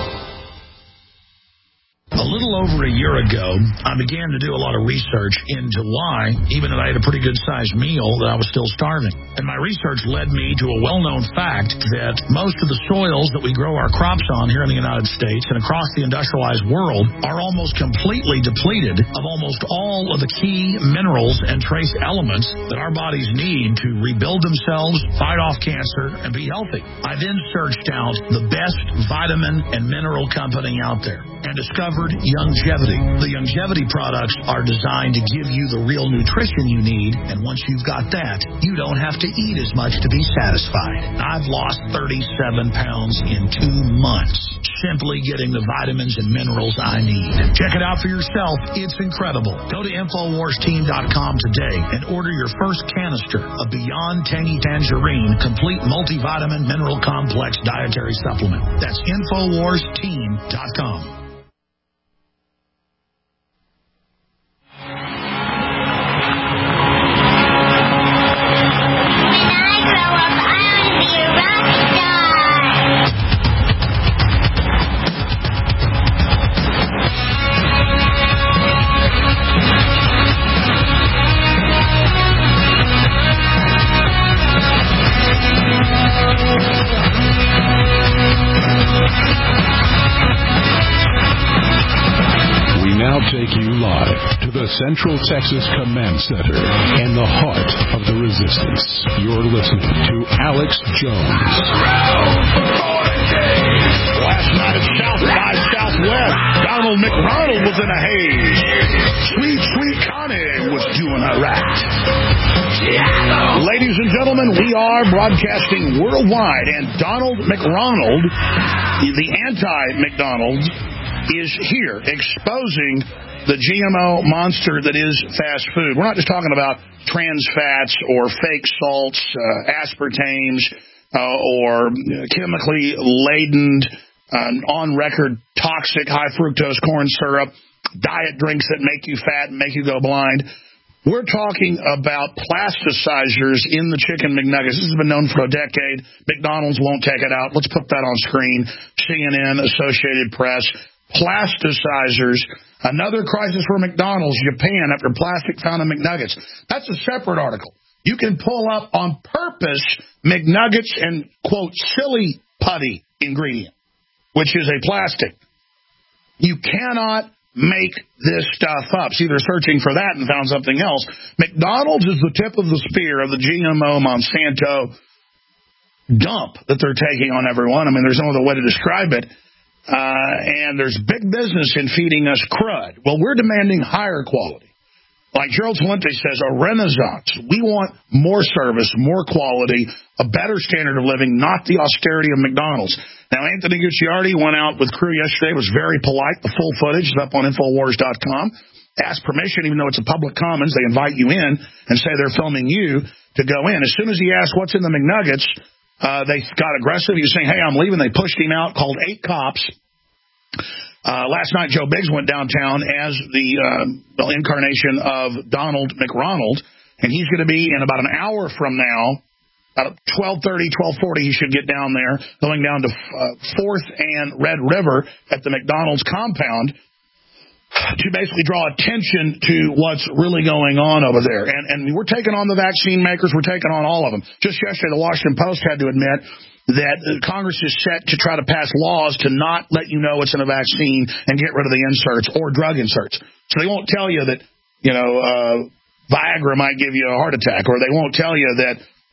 A little over a year ago, I began to do a lot of research into why, even though I had a pretty good-sized meal, that I was still starving. And my research led me to a well-known fact that most of the soils that we grow our crops on here in the United States and across the industrialized world are almost completely depleted of almost all of the key minerals and trace elements that our bodies need to rebuild themselves, fight off cancer, and be healthy. I then searched out the best vitamin and mineral company out there and discovered Youngevity. The Youngevity products are designed to give you the real nutrition you need, and once you've got that, you don't have to eat as much to be satisfied. I've lost thirty-seven pounds in two months, simply getting the vitamins and minerals I need. Check it out for yourself. It's incredible. Go to Infowars Team dot com today and order your first canister of Beyond Tangy Tangerine Complete Multivitamin Mineral Complex Dietary Supplement. That's Infowars Team dot com. Take you live to the Central Texas Command Center in the heart of the resistance. You're listening to Alex Jones. Last night at South by Southwest, Donald McDonald was in a haze. Sweet, sweet Connie was doing her act. Ladies and gentlemen, we are broadcasting worldwide, and Donald McDonald, the anti-McDonald, is here exposing the G M O monster that is fast food. We're not just talking about trans fats or fake salts, uh, aspartames, uh, or chemically laden, uh, on-record toxic high fructose corn syrup, diet drinks that make you fat and make you go blind. We're talking about plasticizers in the chicken McNuggets. This has been known for a decade. McDonald's won't take it out. Let's put that on screen. C N N, Associated Press. Plasticizers, another crisis for McDonald's, Japan, after plastic found in McNuggets. That's a separate article. You can pull up on purpose McNuggets and, quote, silly putty ingredient, which is a plastic. You cannot make this stuff up. See, they're searching for that and found something else. McDonald's is the tip of the spear of the G M O Monsanto dump that they're taking on everyone. I mean, there's no other way to describe it. Uh, and there's big business in feeding us crud. Well, we're demanding higher quality. Like Gerald Celente says, a renaissance. We want more service, more quality, a better standard of living, not the austerity of McDonald's. Now, Anthony Gucciardi went out with crew yesterday, was very polite. The full footage is up on Infowars dot com. Asked permission, even though it's a public commons. They invite you in and say they're filming you to go in. As soon as he asked what's in the McNuggets, uh, they got aggressive. He was saying, hey, I'm leaving. They pushed him out, called eight cops. Uh, last night, Joe Biggs went downtown as the uh, well, incarnation of Donald McRonald, and he's going to be in about an hour from now, about twelve thirty, twelve forty, he should get down there, going down to uh, fourth and Red River at the McDonald's compound to basically draw attention to what's really going on over there. And, and we're taking on the vaccine makers. We're taking on all of them. Just yesterday, the Washington Post had to admit that Congress is set to try to pass laws to not let you know it's in a vaccine and get rid of the inserts or drug inserts. So they won't tell you that, you know, uh, Viagra might give you a heart attack, or they won't tell you that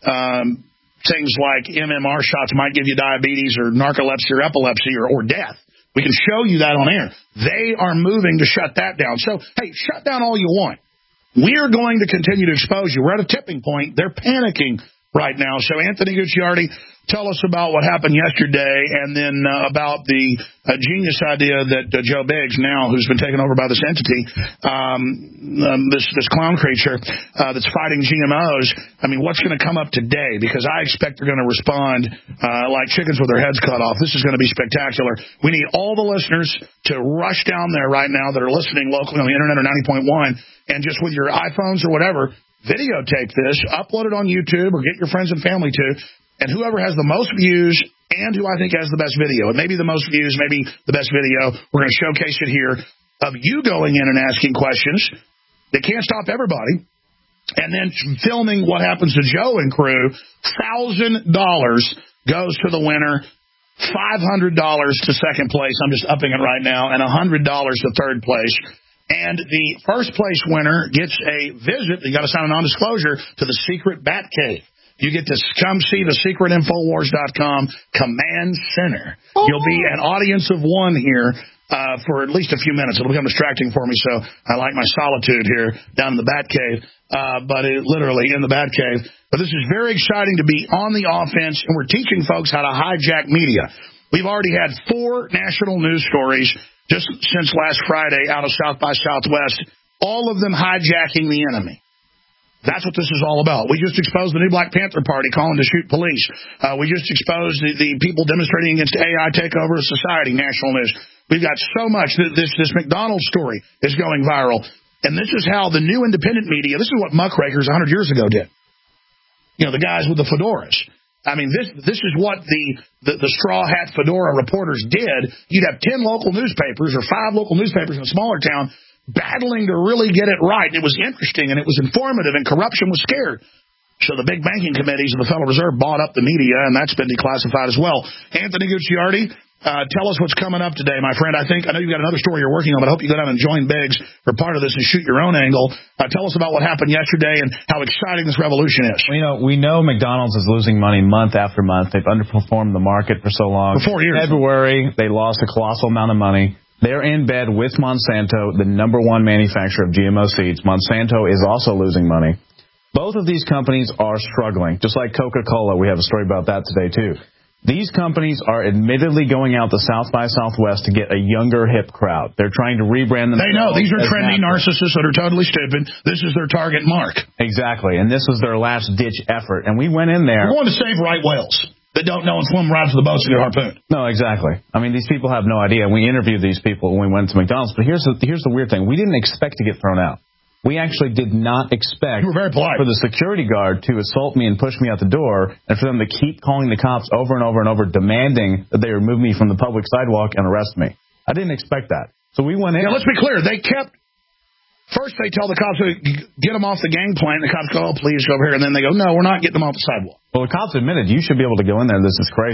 um, things like M M R shots might give you diabetes or narcolepsy or epilepsy or, or death. We can show you that on air. They are moving to shut that down. So, hey, shut down all you want. We're going to continue to expose you. We're at a tipping point. They're panicking right now. So, Anthony Gucciardi, tell us about what happened yesterday, and then uh, about the uh, genius idea that uh, Joe Biggs, now who's been taken over by this entity, um, um, this this clown creature uh, that's fighting G M Os. I mean, what's going to come up today? Because I expect they're going to respond uh, like chickens with their heads cut off. This is going to be spectacular. We need all the listeners to rush down there right now that are listening locally on the internet or ninety point one, and just with your iPhones or whatever, videotape this, upload it on YouTube, or get your friends and family to. And whoever has the most views and who I think has the best video, it may be the most views, maybe the best video, we're going to showcase it here of you going in and asking questions. They can't stop everybody. And then filming what happens to Joe and crew. one thousand dollars goes to the winner, five hundred dollars to second place. I'm just upping it right now, and one hundred dollars to third place. And the first place winner gets a visit. You got to sign a non-disclosure to the secret Bat Cave. You get to come see the secret Infowars dot com command center. Oh. You'll be an audience of one here uh, for at least a few minutes. It'll become distracting for me, so I like my solitude here down in the Bat Cave, uh, but it, literally in the Bat Cave. But this is very exciting to be on the offense, and we're teaching folks how to hijack media. We've already had four national news stories just since last Friday out of South by Southwest, all of them hijacking the enemy. That's what this is all about. We just exposed the new Black Panther Party calling to shoot police. Uh, we just exposed the, the people demonstrating against A I takeover of society, national news. We've got so much. This, this McDonald's story is going viral. And this is how the new independent media, this is what muckrakers one hundred years ago did. You know, the guys with the fedoras. I mean, this this is what the, the, the straw hat fedora reporters did. You'd have ten local newspapers or five local newspapers in a smaller town battling to really get it right. It was interesting, and it was informative, and corruption was scared. So the big banking committees of the Federal Reserve bought up the media, and that's been declassified as well. Anthony Gucciardi, uh, tell us what's coming up today, my friend. I think I know you've got another story you're working on, but I hope you go down and join Biggs for part of this and shoot your own angle. Uh, tell us about what happened yesterday and how exciting this revolution is. Well, you know, we know McDonald's is losing money month after month. They've underperformed the market for so long. For four years. In February, they lost a colossal amount of money. They're in bed with Monsanto, the number one manufacturer of G M O seeds. Monsanto is also losing money. Both of these companies are struggling, just like Coca-Cola. We have a story about that today, too. These companies are admittedly going out to South by Southwest to get a younger, hip crowd. They're trying to rebrand themselves. They know. These are trendy narcissists that are totally stupid. This is their target mark. Exactly. And this was their last-ditch effort. And we went in there. We're going to save right whales that don't know and swim right to the boats and get harpooned. No, exactly. I mean, these people have no idea. We interviewed these people when we went to McDonald's. But here's the, here's the weird thing. We didn't expect to get thrown out. We actually did not expect you were very polite. for the security guard to assault me and push me out the door, and for them to keep calling the cops over and over and over, demanding that they remove me from the public sidewalk and arrest me. I didn't expect that. So we went in. Yeah, let's be clear. They kept... First, they tell the cops to get them off the gangplank. The cops go, oh, please go over here. And then they go, no, we're not getting them off the sidewalk. Well, the cops admitted you should be able to go in there. This is crazy.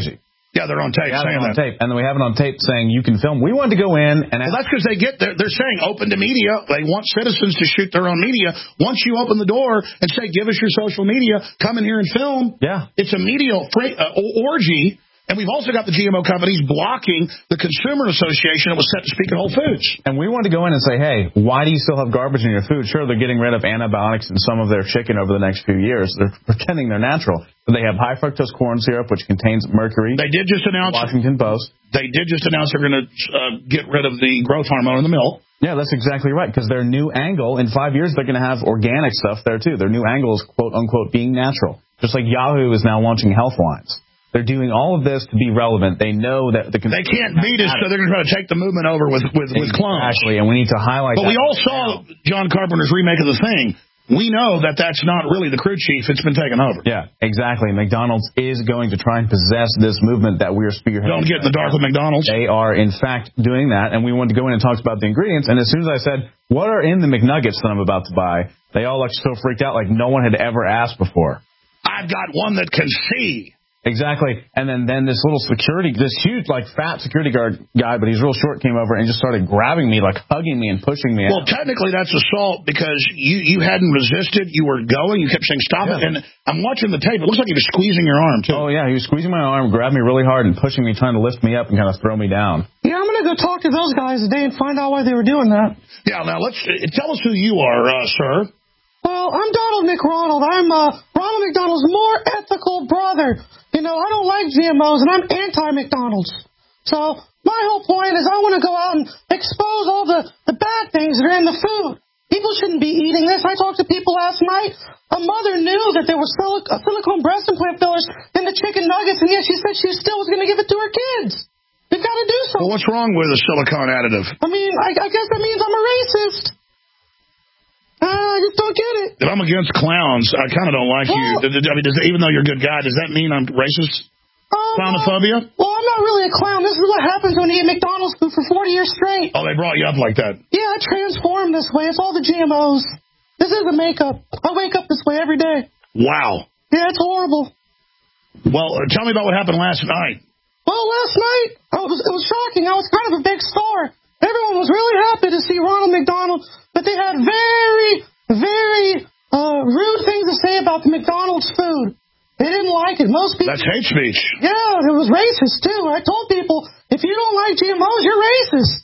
Yeah, they're on tape yeah, saying on that. Tape. And then we have it on tape saying you can film. We wanted to go in and... Well, that's because they get, they're, they're saying open to media. They want citizens to shoot their own media. Once you open the door and say, give us your social media, come in here and film. Yeah. It's a media fra- uh, orgy. And we've also got the G M O companies blocking the Consumer Association that was set to speak at Whole Foods. And we wanted to go in and say, hey, why do you still have garbage in your food? Sure, they're getting rid of antibiotics in some of their chicken over the next few years. They're pretending they're natural. But they have high fructose corn syrup, which contains mercury. They did just announce... Washington Post. They did just announce they're going to uh, get rid of the growth hormone in the milk. Yeah, that's exactly right, because their new angle, in five years, they're going to have organic stuff there, too. Their new angle is, quote-unquote, being natural. Just like Yahoo is now launching health lines. They're doing all of this to be relevant. They know that the they can't beat us, so they're going to try to take the movement over with with, with clones. Exactly, and we need to highlight. But that we all saw now. John Carpenter's remake of The Thing. We know that that's not really the crew chief. It's been taken over. Yeah, exactly. McDonald's is going to try and possess this movement that we are spearheading. Don't get in the dark with McDonald's. They are, in fact, doing that, and we wanted to go in and talk about the ingredients. And as soon as I said, what are in the McNuggets that I'm about to buy, they all looked so freaked out like no one had ever asked before. I've got one that can see. Exactly. And then, then this little security, this huge, like, fat security guard guy, but he's real short, came over and just started grabbing me, like, hugging me and pushing me Well, out. technically that's assault because you, you hadn't resisted. You were going. You kept saying, stop yeah. it. And I'm watching the tape. It looks like he was squeezing your arm, too. Oh, yeah. He was squeezing my arm, grabbed me really hard and pushing me, trying to lift me up and kind of throw me down. Yeah, I'm going to go talk to those guys today and find out why they were doing that. Yeah, now let's uh, tell us who you are, uh, sir. Well, I'm Donald McRonald. I'm uh, Ronald McDonald's more ethical brother. You know, I don't like G M Os, and I'm anti-McDonald's. So my whole point is I want to go out and expose all the, the bad things that are in the food. People shouldn't be eating this. I talked to people last night. A mother knew that there were silic- silicone breast implant fillers in the chicken nuggets, and yet she said she still was going to give it to her kids. We've got to do something. Well, what's wrong with a silicone additive? I mean, I, I guess that means I'm a racist. Uh, I just don't get it. If I'm against clowns, I kind of don't like well, you. I mean, does, even though you're a good guy, does that mean I'm racist? Um, Clownophobia? Well, I'm not really a clown. This is what happens when you eat McDonald's food for forty years straight. Oh, they brought you up like that? Yeah, I transform this way. It's all the G M Os. This isn't makeup. I wake up this way every day. Wow. Yeah, it's horrible. Well, uh, tell me about what happened last night. Well, last night, it was, it was shocking. I was kind of a big star. Everyone was really happy to see Ronald McDonald, but they had very, very uh, rude things to say about the McDonald's food. They didn't like it. Most people... That's hate speech. Yeah, it was racist, too. I told people, if you don't like G M Os, you're racist.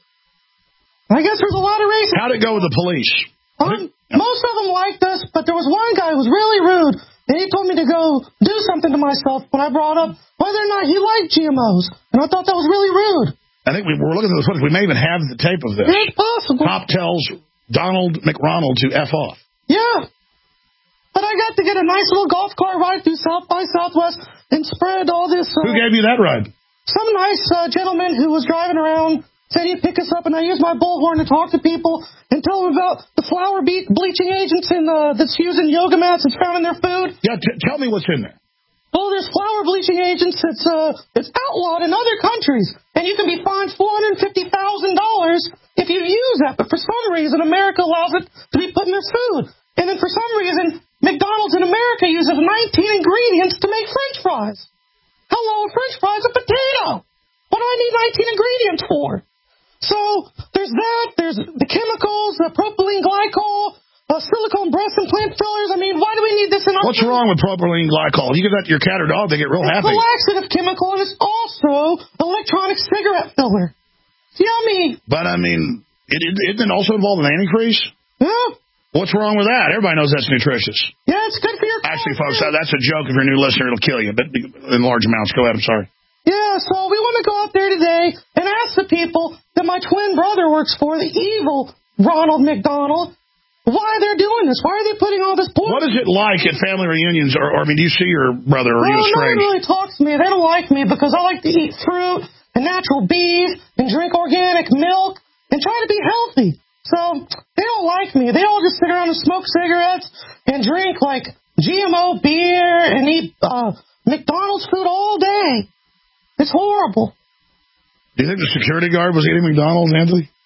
I guess there's a lot of racists. How'd it go with the police? Um, most of them liked us, but there was one guy who was really rude, and he told me to go do something to myself when I brought up whether or not he liked G M Os. And I thought that was really rude. I think we were looking at the footage. We may even have the tape of this. It's possible. Cop tells Donald McRonald to F off. Yeah. But I got to get a nice little golf cart ride through South by Southwest and spread all this. Uh, Who gave you that ride? Some nice uh, gentleman who was driving around said he'd pick us up, and I used my bullhorn to talk to people and tell them about the flour be- bleaching agents in, uh, that's used in yoga mats that's found in their food. Yeah, t- tell me what's in there. Well, there's flour bleaching agents that's uh, that's outlawed in other countries, and you can be fined four hundred fifty thousand dollars if you use that. But for some reason, America allows it to be put in their food. And then for some reason, McDonald's in America uses nineteen ingredients to make French fries. Hello, French fries are potato. What do I need nineteen ingredients for? So there's that. There's the chemicals, the propylene glycol. Uh, silicone breast implant fillers. I mean, why do we need this in our What's food? Wrong with propylene glycol? You give that to your cat or dog, they get real it's happy. It's a laxative chemical, and it's also electronic cigarette filler. It's yummy. But, I mean, it, it, isn't it also involved in antifreeze? Yeah. What's wrong with that? Everybody knows that's nutritious. Yeah, it's good for your Actually, folks, that, that's a joke. If you're a new listener, it'll kill you. But in large amounts. Go ahead. I'm sorry. Yeah, so we want to go out there today and ask the people that my twin brother works for, the evil Ronald McDonald, why they're doing this. Why are they putting all this porn? What is it like at family reunions? Or, or I mean, do you see your brother, or are well, you estranged? No one really talks to me. They don't like me because I like to eat fruit and natural beef and drink organic milk and try to be healthy. So they don't like me. They all just sit around and smoke cigarettes and drink, like, G M O beer and eat uh, McDonald's food all day. It's horrible. Do you think the security guard was eating McDonald's, Anthony?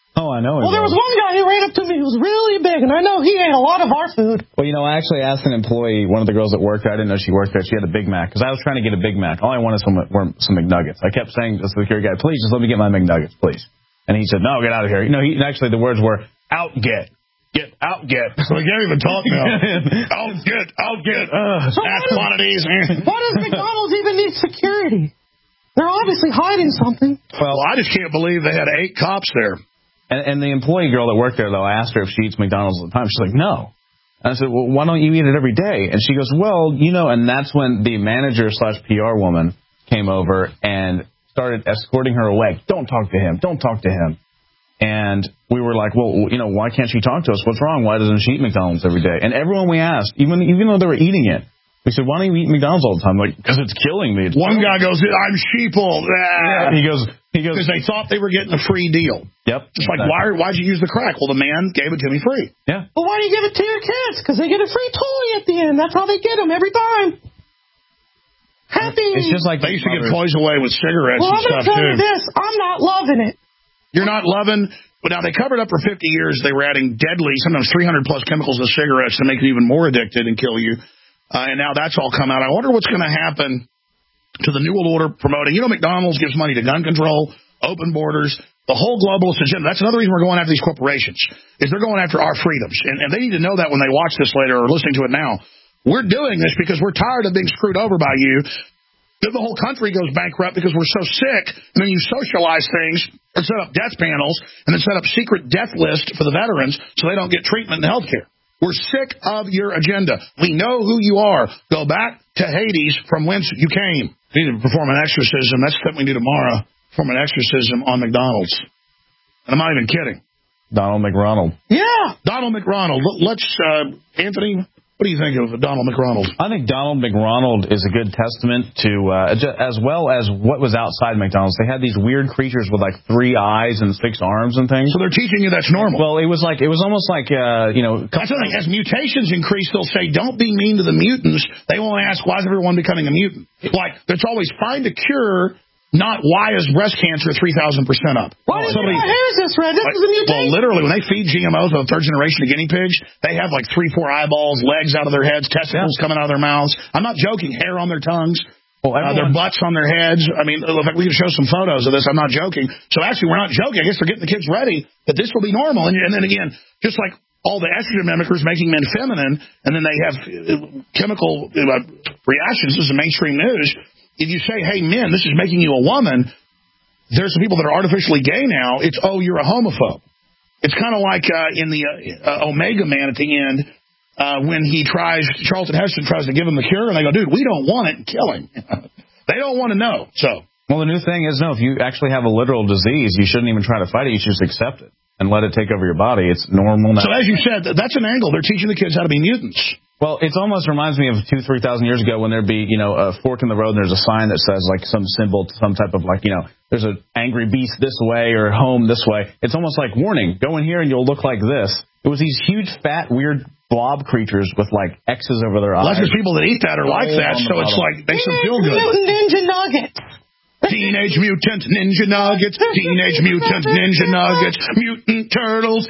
Oh, I know. Well, there was one guy who ran up to me who was really big, and I know he ate a lot of our food. Well, you know, I actually asked an employee, one of the girls that worked there, I didn't know she worked there, she had a Big Mac, because I was trying to get a Big Mac. All I wanted some, were some McNuggets. I kept saying to the security guy, please, just let me get my McNuggets, please. And he said, no, get out of here. You know, he, actually the words were, out get. Get, out get. So we can't even talk now. out get, out get. Uh, so mass quantities. Why does McDonald's even need security? They're obviously hiding something. Well, I just can't believe they had eight cops there. And, and the employee girl that worked there, though, I asked her if she eats McDonald's all the time. She's like, no. And I said, well, why don't you eat it every day? And she goes, well, you know, and that's when the manager slash P R woman came over and started escorting her away. Don't talk to him. Don't talk to him. And we were like, well, you know, why can't she talk to us? What's wrong? Why doesn't she eat McDonald's every day? And everyone we asked, even even though they were eating it, we said, why don't you eat McDonald's all the time? Like, because it's killing me. It's One killing guy me. goes, I'm sheeple. Ah. He goes, he goes, because they thought they were getting a free deal. Yep. It's like, why, why'd you use the crack? Well, the man gave it to me free. Yeah. Well, why do you give it to your kids? Because they get a free toy at the end. That's how they get them every time. Happy. It's just like they used to give toys away with cigarettes well, and stuff, too. Well, I'm going to tell you this. I'm not loving it. You're not loving... But now they covered up for fifty years. They were adding deadly, sometimes three hundred plus chemicals to cigarettes to make you even more addicted and kill you. Uh, and now that's all come out. I wonder what's going to happen to the New World Order promoting. You know, McDonald's gives money to gun control, open borders, the whole globalist agenda. That's another reason we're going after these corporations, is they're going after our freedoms. And, and they need to know that when they watch this later or listening to it now. We're doing this because we're tired of being screwed over by you. Then the whole country goes bankrupt because we're so sick, and then you socialize things and set up death panels and then set up secret death lists for the veterans so they don't get treatment and health care. We're sick of your agenda. We know who you are. Go back to Hades from whence you came. We need to perform an exorcism. That's something we do tomorrow. Perform an exorcism on McDonald's. And I'm not even kidding. Donald McRonald. Yeah, Donald McRonald. Let's, uh, Anthony... What do you think of Donald McRonald? I think Donald McRonald is a good testament to, uh, as well as what was outside McDonald's. They had these weird creatures with like three eyes and six arms and things. So they're teaching you that's normal. Well, it was like, it was almost like, uh, you know. That's something. As mutations increase, they'll say, don't be mean to the mutants. They won't ask, why is everyone becoming a mutant? Like, it's always find a cure. Not why is breast cancer three thousand percent up. Why is my hair is this red? This like, is a mutation. Well, literally, when they feed G M Os with third generation of guinea pigs, they have like three, four eyeballs, legs out of their heads, testicles yeah. coming out of their mouths. I'm not joking. Hair on their tongues. Well, uh, their butts on their heads. I mean, in fact, we can show some photos of this. I'm not joking. So actually, we're not joking. I guess they're getting the kids ready that this will be normal. And, and then again, just like all the estrogen mimickers making men feminine, and then they have chemical uh, reactions. This is mainstream news. If you say, hey, men, this is making you a woman, there's some people that are artificially gay now. It's, oh, you're a homophobe. It's kind of like uh, in the uh, uh, Omega Man at the end uh, when he tries, Charlton Heston tries to give him the cure, and they go, dude, we don't want it, and kill him. They don't want to know. So, well, the new thing is, no, if you actually have a literal disease, you shouldn't even try to fight it. You should just accept it and let it take over your body. It's normal now. So as you said, that's an angle. They're teaching the kids how to be mutants. Well, it almost reminds me of two, three thousand years ago when there'd be, you know, a fork in the road and there's a sign that says like some symbol, some type of like, you know, there's an angry beast this way or home this way. It's almost like, warning, go in here and you'll look like this. It was these huge, fat, weird blob creatures with like X's over their eyes. Well, there's people that eat that or like that, so it's like makes them feel good. Mutant Ninja Nuggets. Teenage Mutant Ninja Nuggets. Teenage Mutant Ninja Nuggets. Mutant Turtles.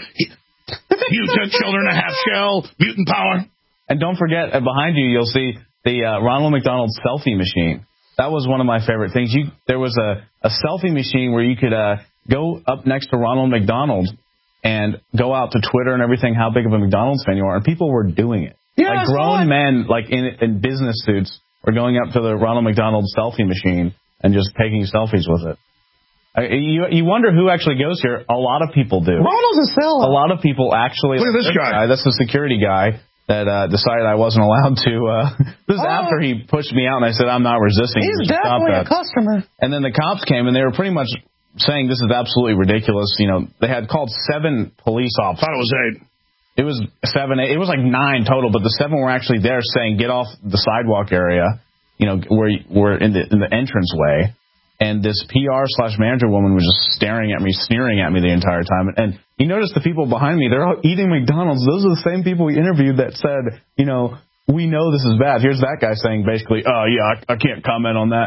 Mutant Children of Half Shell. Mutant Power. And don't forget, uh, behind you, you'll see the uh, Ronald McDonald selfie machine. That was one of my favorite things. You, there was a, a selfie machine where you could uh, go up next to Ronald McDonald and go out to Twitter and everything, how big of a McDonald's fan you are. And people were doing it. Yeah, like grown men, like in, in business suits, were going up to the Ronald McDonald selfie machine and just taking selfies with it. I, you, you wonder who actually goes here. A lot of people do. Ronald's a seller. A lot of people actually. Look at this guy. guy. That's the security guy that uh, decided I wasn't allowed to. Uh, this is oh. after he pushed me out, and I said, I'm not resisting. He's definitely a customer. And then the cops came, and they were pretty much saying this is absolutely ridiculous. You know, they had called seven police officers. I thought it was eight. It was seven, eight. It was like nine total, but the seven were actually there saying, get off the sidewalk area, you know, where we're in the in the entranceway. And this P R slash manager woman was just staring at me, sneering at me the entire time. And you notice the people behind me, they're all eating McDonald's. Those are the same people we interviewed that said, you know, we know this is bad. Here's that guy saying basically, oh, yeah, I, I can't comment on that.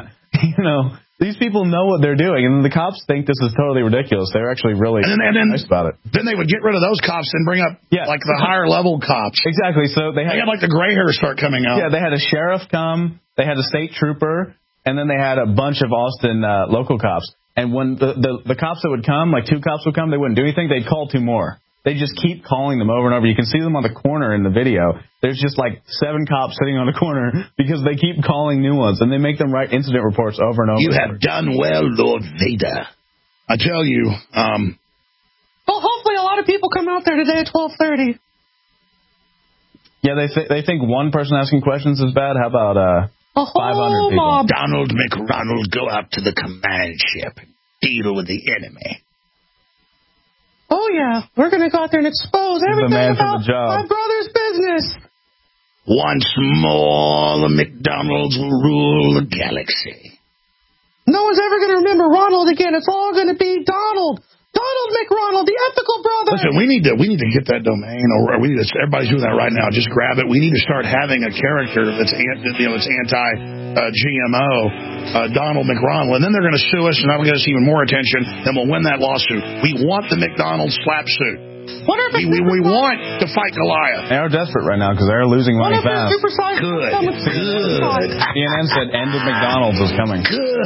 You know, these people know what they're doing, and the cops think this is totally ridiculous. They're actually really and then, and then, nice about it. Then they would get rid of those cops and bring up, yeah. like, the higher-level cops. Exactly. So they had, they had, like, the gray hair start coming out. Yeah, they had a sheriff come, they had a state trooper, and then they had a bunch of Austin uh, local cops. And when the, the, the cops that would come, like two cops would come, they wouldn't do anything. They'd call two more. They just keep calling them over and over. You can see them on the corner in the video. There's just like seven cops sitting on the corner because they keep calling new ones, and they make them write incident reports over and over. You have done well, Lord Vader. I tell you. Um, well, hopefully a lot of people come out there today at twelve thirty. Yeah, they th- they think one person asking questions is bad. How about uh, five hundred people? Mob. Donald McRonald, go out to the command ship and deal with the enemy. Oh, yeah. We're going to go out there and expose everything about my brother's business. Once more, the McDonald's will rule the galaxy. No one's ever going to remember Ronald again. It's all going to be Donald. Donald McRonald, the ethical brother. Listen, we need to we need to get that domain, or we need to. Everybody's doing that right now. Just grab it. We need to start having a character that's you know it's anti uh, G M O, uh, Donald McRonald, and then they're going to sue us, and that'll get us even more attention. Then we'll win that lawsuit. We want the McDonald's slap suit. We, we, we want to fight Goliath. They are desperate right now because they're losing money fast. Good. Good. C N N said end of McDonald's is coming. Good.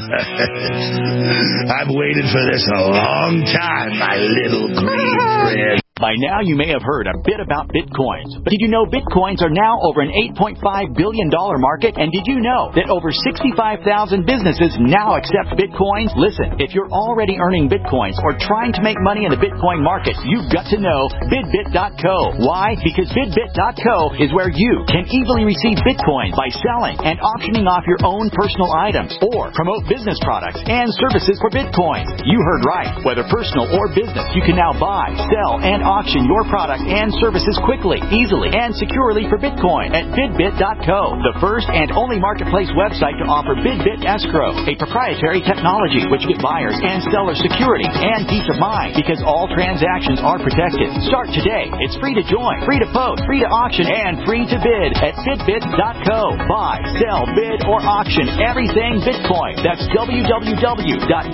I've waited for this a long time, my little green friend. By now, you may have heard a bit about Bitcoins. But did you know Bitcoins are now over an eight point five billion dollars market? And did you know that over sixty-five thousand businesses now accept Bitcoins? Listen, if you're already earning Bitcoins or trying to make money in the Bitcoin market, you've got to know Bidbit dot co. Why? Because Bidbit dot co is where you can easily receive Bitcoin by selling and auctioning off your own personal items or promote business products and services for Bitcoin. You heard right. Whether personal or business, you can now buy, sell, and auction your product and services quickly, easily, and securely for Bitcoin at Bidbit dot co, the first and only marketplace website to offer Bidbit Escrow, a proprietary technology which gives buyers and sellers security and peace of mind because all transactions are protected. Start today. It's free to join, free to post, free to auction, and free to bid at Bidbit dot co. Buy, sell, bid, or auction everything Bitcoin. That's w w w dot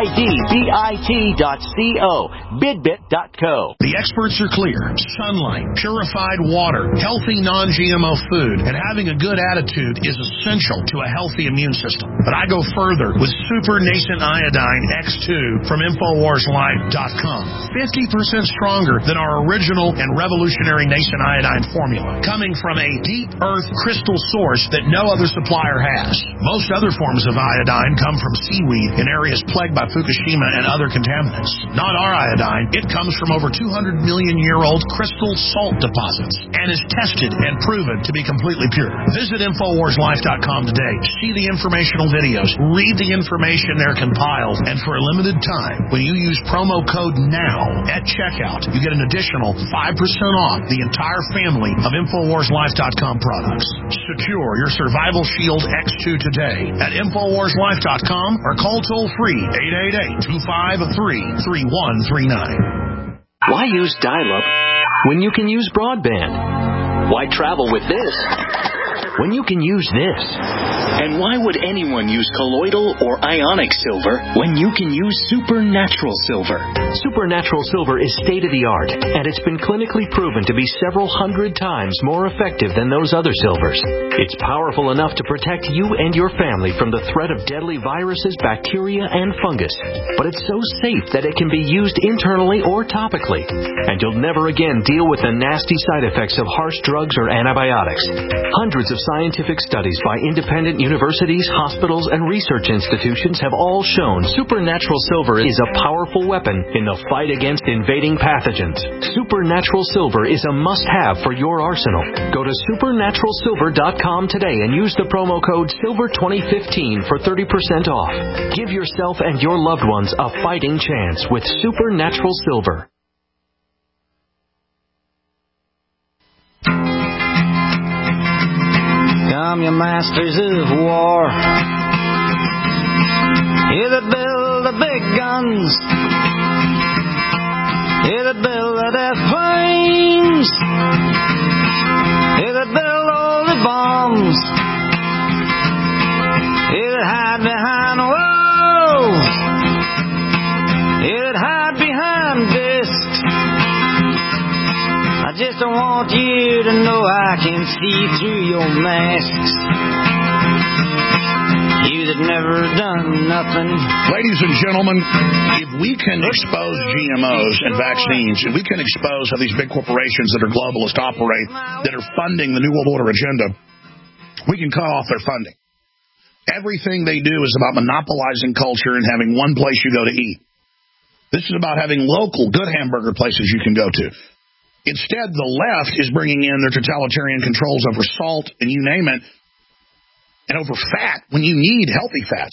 bidbit dot co. Bidbit dot co. The experts are clear. Sunlight, purified water, healthy non-G M O food, and having a good attitude is essential to a healthy immune system. But I go further with Super Nascent Iodine X two from Infowars Life dot com. fifty percent stronger than our original and revolutionary Nascent Iodine formula, coming from a deep earth crystal source that no other supplier has. Most other forms of iodine come from seaweed in areas plagued by Fukushima and other contaminants. Not our iodine. It comes from over two hundred million year old crystal salt deposits and is tested and proven to be completely pure. Visit Infowars Life dot com today. See the informational videos. Read the information they're compiled. And for a limited time, when you use promo code NOW at checkout, you get an additional five percent off the entire family of Infowars Life dot com products. Secure your Survival Shield X two today at Infowars Life dot com or call toll free eight eight eight, two five three, three one three nine. Why use dial-up when you can use broadband? Why travel with this when you can use this? And why would anyone use colloidal or ionic silver when you can use supernatural silver? Supernatural silver is state-of-the-art, and it's been clinically proven to be several hundred times more effective than those other silvers. It's powerful enough to protect you and your family from the threat of deadly viruses, bacteria, and fungus. But it's so safe that it can be used internally or topically. And you'll never again deal with the nasty side effects of harsh drugs or antibiotics. Hundreds of scientific studies by independent universities, hospitals, and research institutions have all shown supernatural silver is a powerful weapon in the fight against invading pathogens. Supernatural silver is a must-have for your arsenal. Go to supernatural silver dot com today and use the promo code silver twenty fifteen for thirty percent off. Give yourself and your loved ones a fighting chance with Supernatural Silver. Come, you masters of war, you that build the big guns, you that build the death planes, you that build all the bombs, you that hide just want you to know I can see through your masks. You that never done nothing. Ladies and gentlemen, if we can expose G M Os and vaccines, if we can expose how these big corporations that are globalist operate, that are funding the New World Order agenda, we can cut off their funding. Everything they do is about monopolizing culture and having one place you go to eat. This is about having local, good hamburger places you can go to. Instead, the left is bringing in their totalitarian controls over salt and you name it, and over fat when you need healthy fats.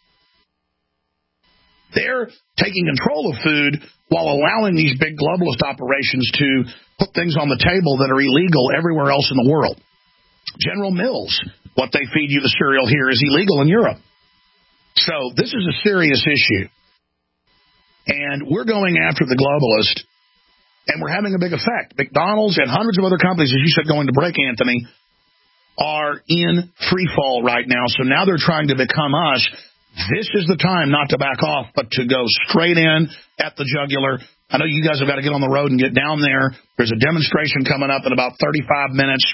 They're taking control of food while allowing these big globalist operations to put things on the table that are illegal everywhere else in the world. General Mills, what they feed you the cereal here is illegal in Europe. So this is a serious issue. And we're going after the globalist, and we're having a big effect. McDonald's and hundreds of other companies, as you said, going to break, Anthony, are in free fall right now. So now they're trying to become us. This is the time not to back off, but to go straight in at the jugular. I know you guys have got to get on the road and get down there. There's a demonstration coming up in about thirty-five minutes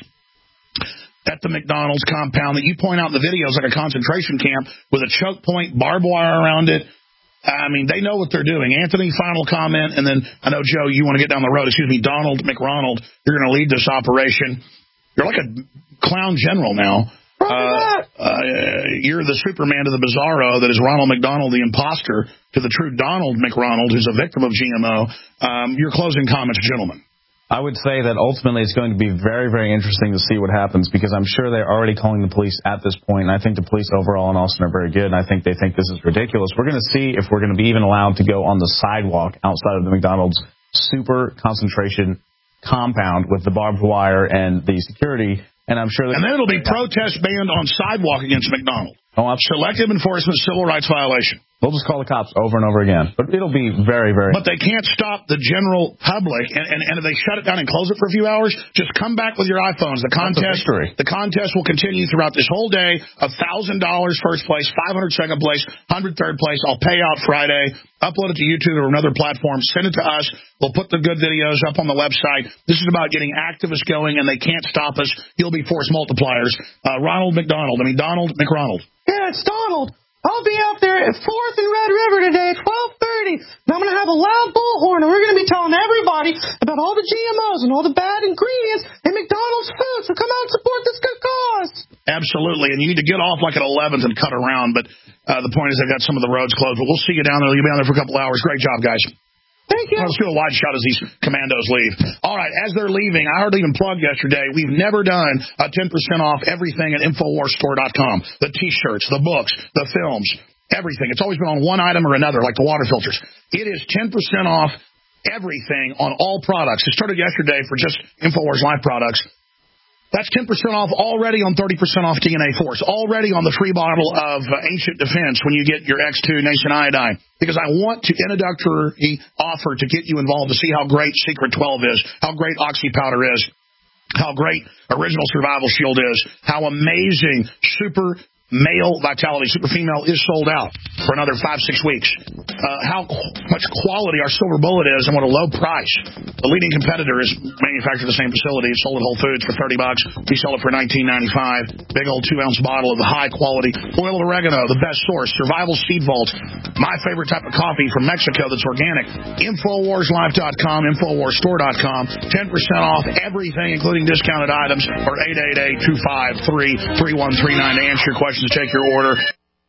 at the McDonald's compound that you point out in the videos like a concentration camp with a choke point, barbed wire around it. I mean, they know what they're doing. Anthony, final comment, and then I know, Joe, you want to get down the road. Excuse me, Donald McRonald, you're going to lead this operation. You're like a clown general now. Uh, uh, you're the Superman to the Bizarro that is Ronald McDonald, the imposter, to the true Donald McRonald, who's a victim of G M O. Um, your closing comments, gentlemen. I would say that ultimately it's going to be very, very interesting to see what happens, because I'm sure they're already calling the police at this point, and I think the police overall in Austin are very good, and I think they think this is ridiculous. We're going to see if we're going to be even allowed to go on the sidewalk outside of the McDonald's super concentration compound with the barbed wire and the security, and I'm sure... And then it'll be protest banned on sidewalk against McDonald's. Oh, selective enforcement, civil rights violation. They'll just call the cops over and over again. But it'll be very, very... But they can't stop the general public, and, and, and if they shut it down and close it for a few hours, just come back with your iPhones. The contest the contest will continue throughout this whole day. one thousand dollars first place, five hundred dollars second place, one hundred dollars third place. I'll pay out Friday. Upload it to YouTube or another platform. Send it to us. We'll put the good videos up on the website. This is about getting activists going, and they can't stop us. You'll be force multipliers. Uh, Ronald McDonald. I mean, Donald McRonald. Yeah, it's Donald. I'll be out there at fourth and Red River today at twelve thirty. And I'm going to have a loud bullhorn, and we're going to be telling everybody about all the G M Os and all the bad ingredients in McDonald's food. So come out and support this good cause. Absolutely. And you need to get off like at eleventh and cut around. But uh, the point is I got some of the roads closed. But we'll see you down there. You'll be down there for a couple of hours. Great job, guys. Thank you. Let's do a wide shot as these commandos leave. All right, as they're leaving, I hardly even plugged yesterday, we've never done a ten percent off everything at Infowars Store dot com. The T-shirts, the books, the films, everything. It's always been on one item or another, like the water filters. It is ten percent off everything on all products. It started yesterday for just Infowars Live products. That's ten percent off already on thirty percent off D N A Force, already on the free bottle of uh, Ancient Defense when you get your X two Nation Iodine. Because I want to introductory offer to get you involved to see how great Secret twelve is, how great Oxy Powder is, how great Original Survival Shield is, how amazing Super Male Vitality, Super Female is sold out for another five, six weeks. Uh, how qu- much quality our Silver Bullet is and what a low price. The leading competitor is manufactured at the same facility. It's sold at Whole Foods for thirty bucks. We sell it for nineteen ninety-five. Big old two ounce bottle of the high quality oil of oregano, the best source. Survival Seed Vault, my favorite type of coffee from Mexico that's organic. Infowars Live dot com, Infowars Store dot com. ten percent off everything, including discounted items, or eight eight eight, two five three, three one three nine to answer your questions. To take your order.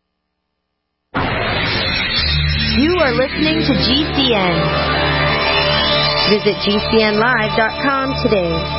You are listening to G C N. Visit G C N live dot com today.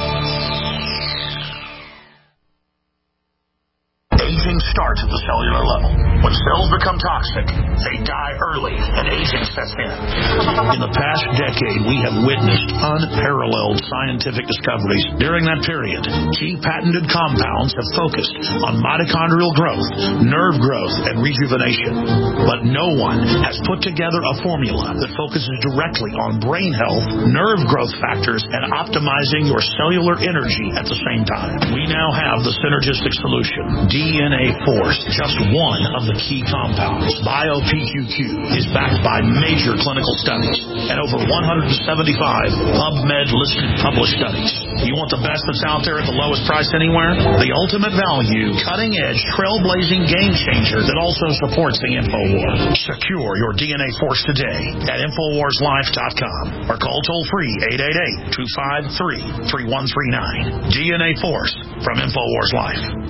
Aging starts at the cellular level. When cells become toxic, they die early and aging sets in. In the past decade, we have witnessed unparalleled scientific discoveries. During that period, key patented compounds have focused on mitochondrial growth, nerve growth, and rejuvenation. But no one has put together a formula that focuses directly on brain health, nerve growth factors, and optimizing your cellular energy at the same time. We now have the synergistic solution, D N N A Force, just one of the key compounds. BioPQ Q is backed by major clinical studies and over one hundred seventy-five PubMed-listed published studies. You want the best that's out there at the lowest price anywhere? The ultimate value, cutting-edge, trailblazing game changer that also supports the InfoWar. Secure your D N A Force today at Infowars Life dot com or call toll-free eight eight eight, two five three, three one three nine. D N A Force from InfoWars Life.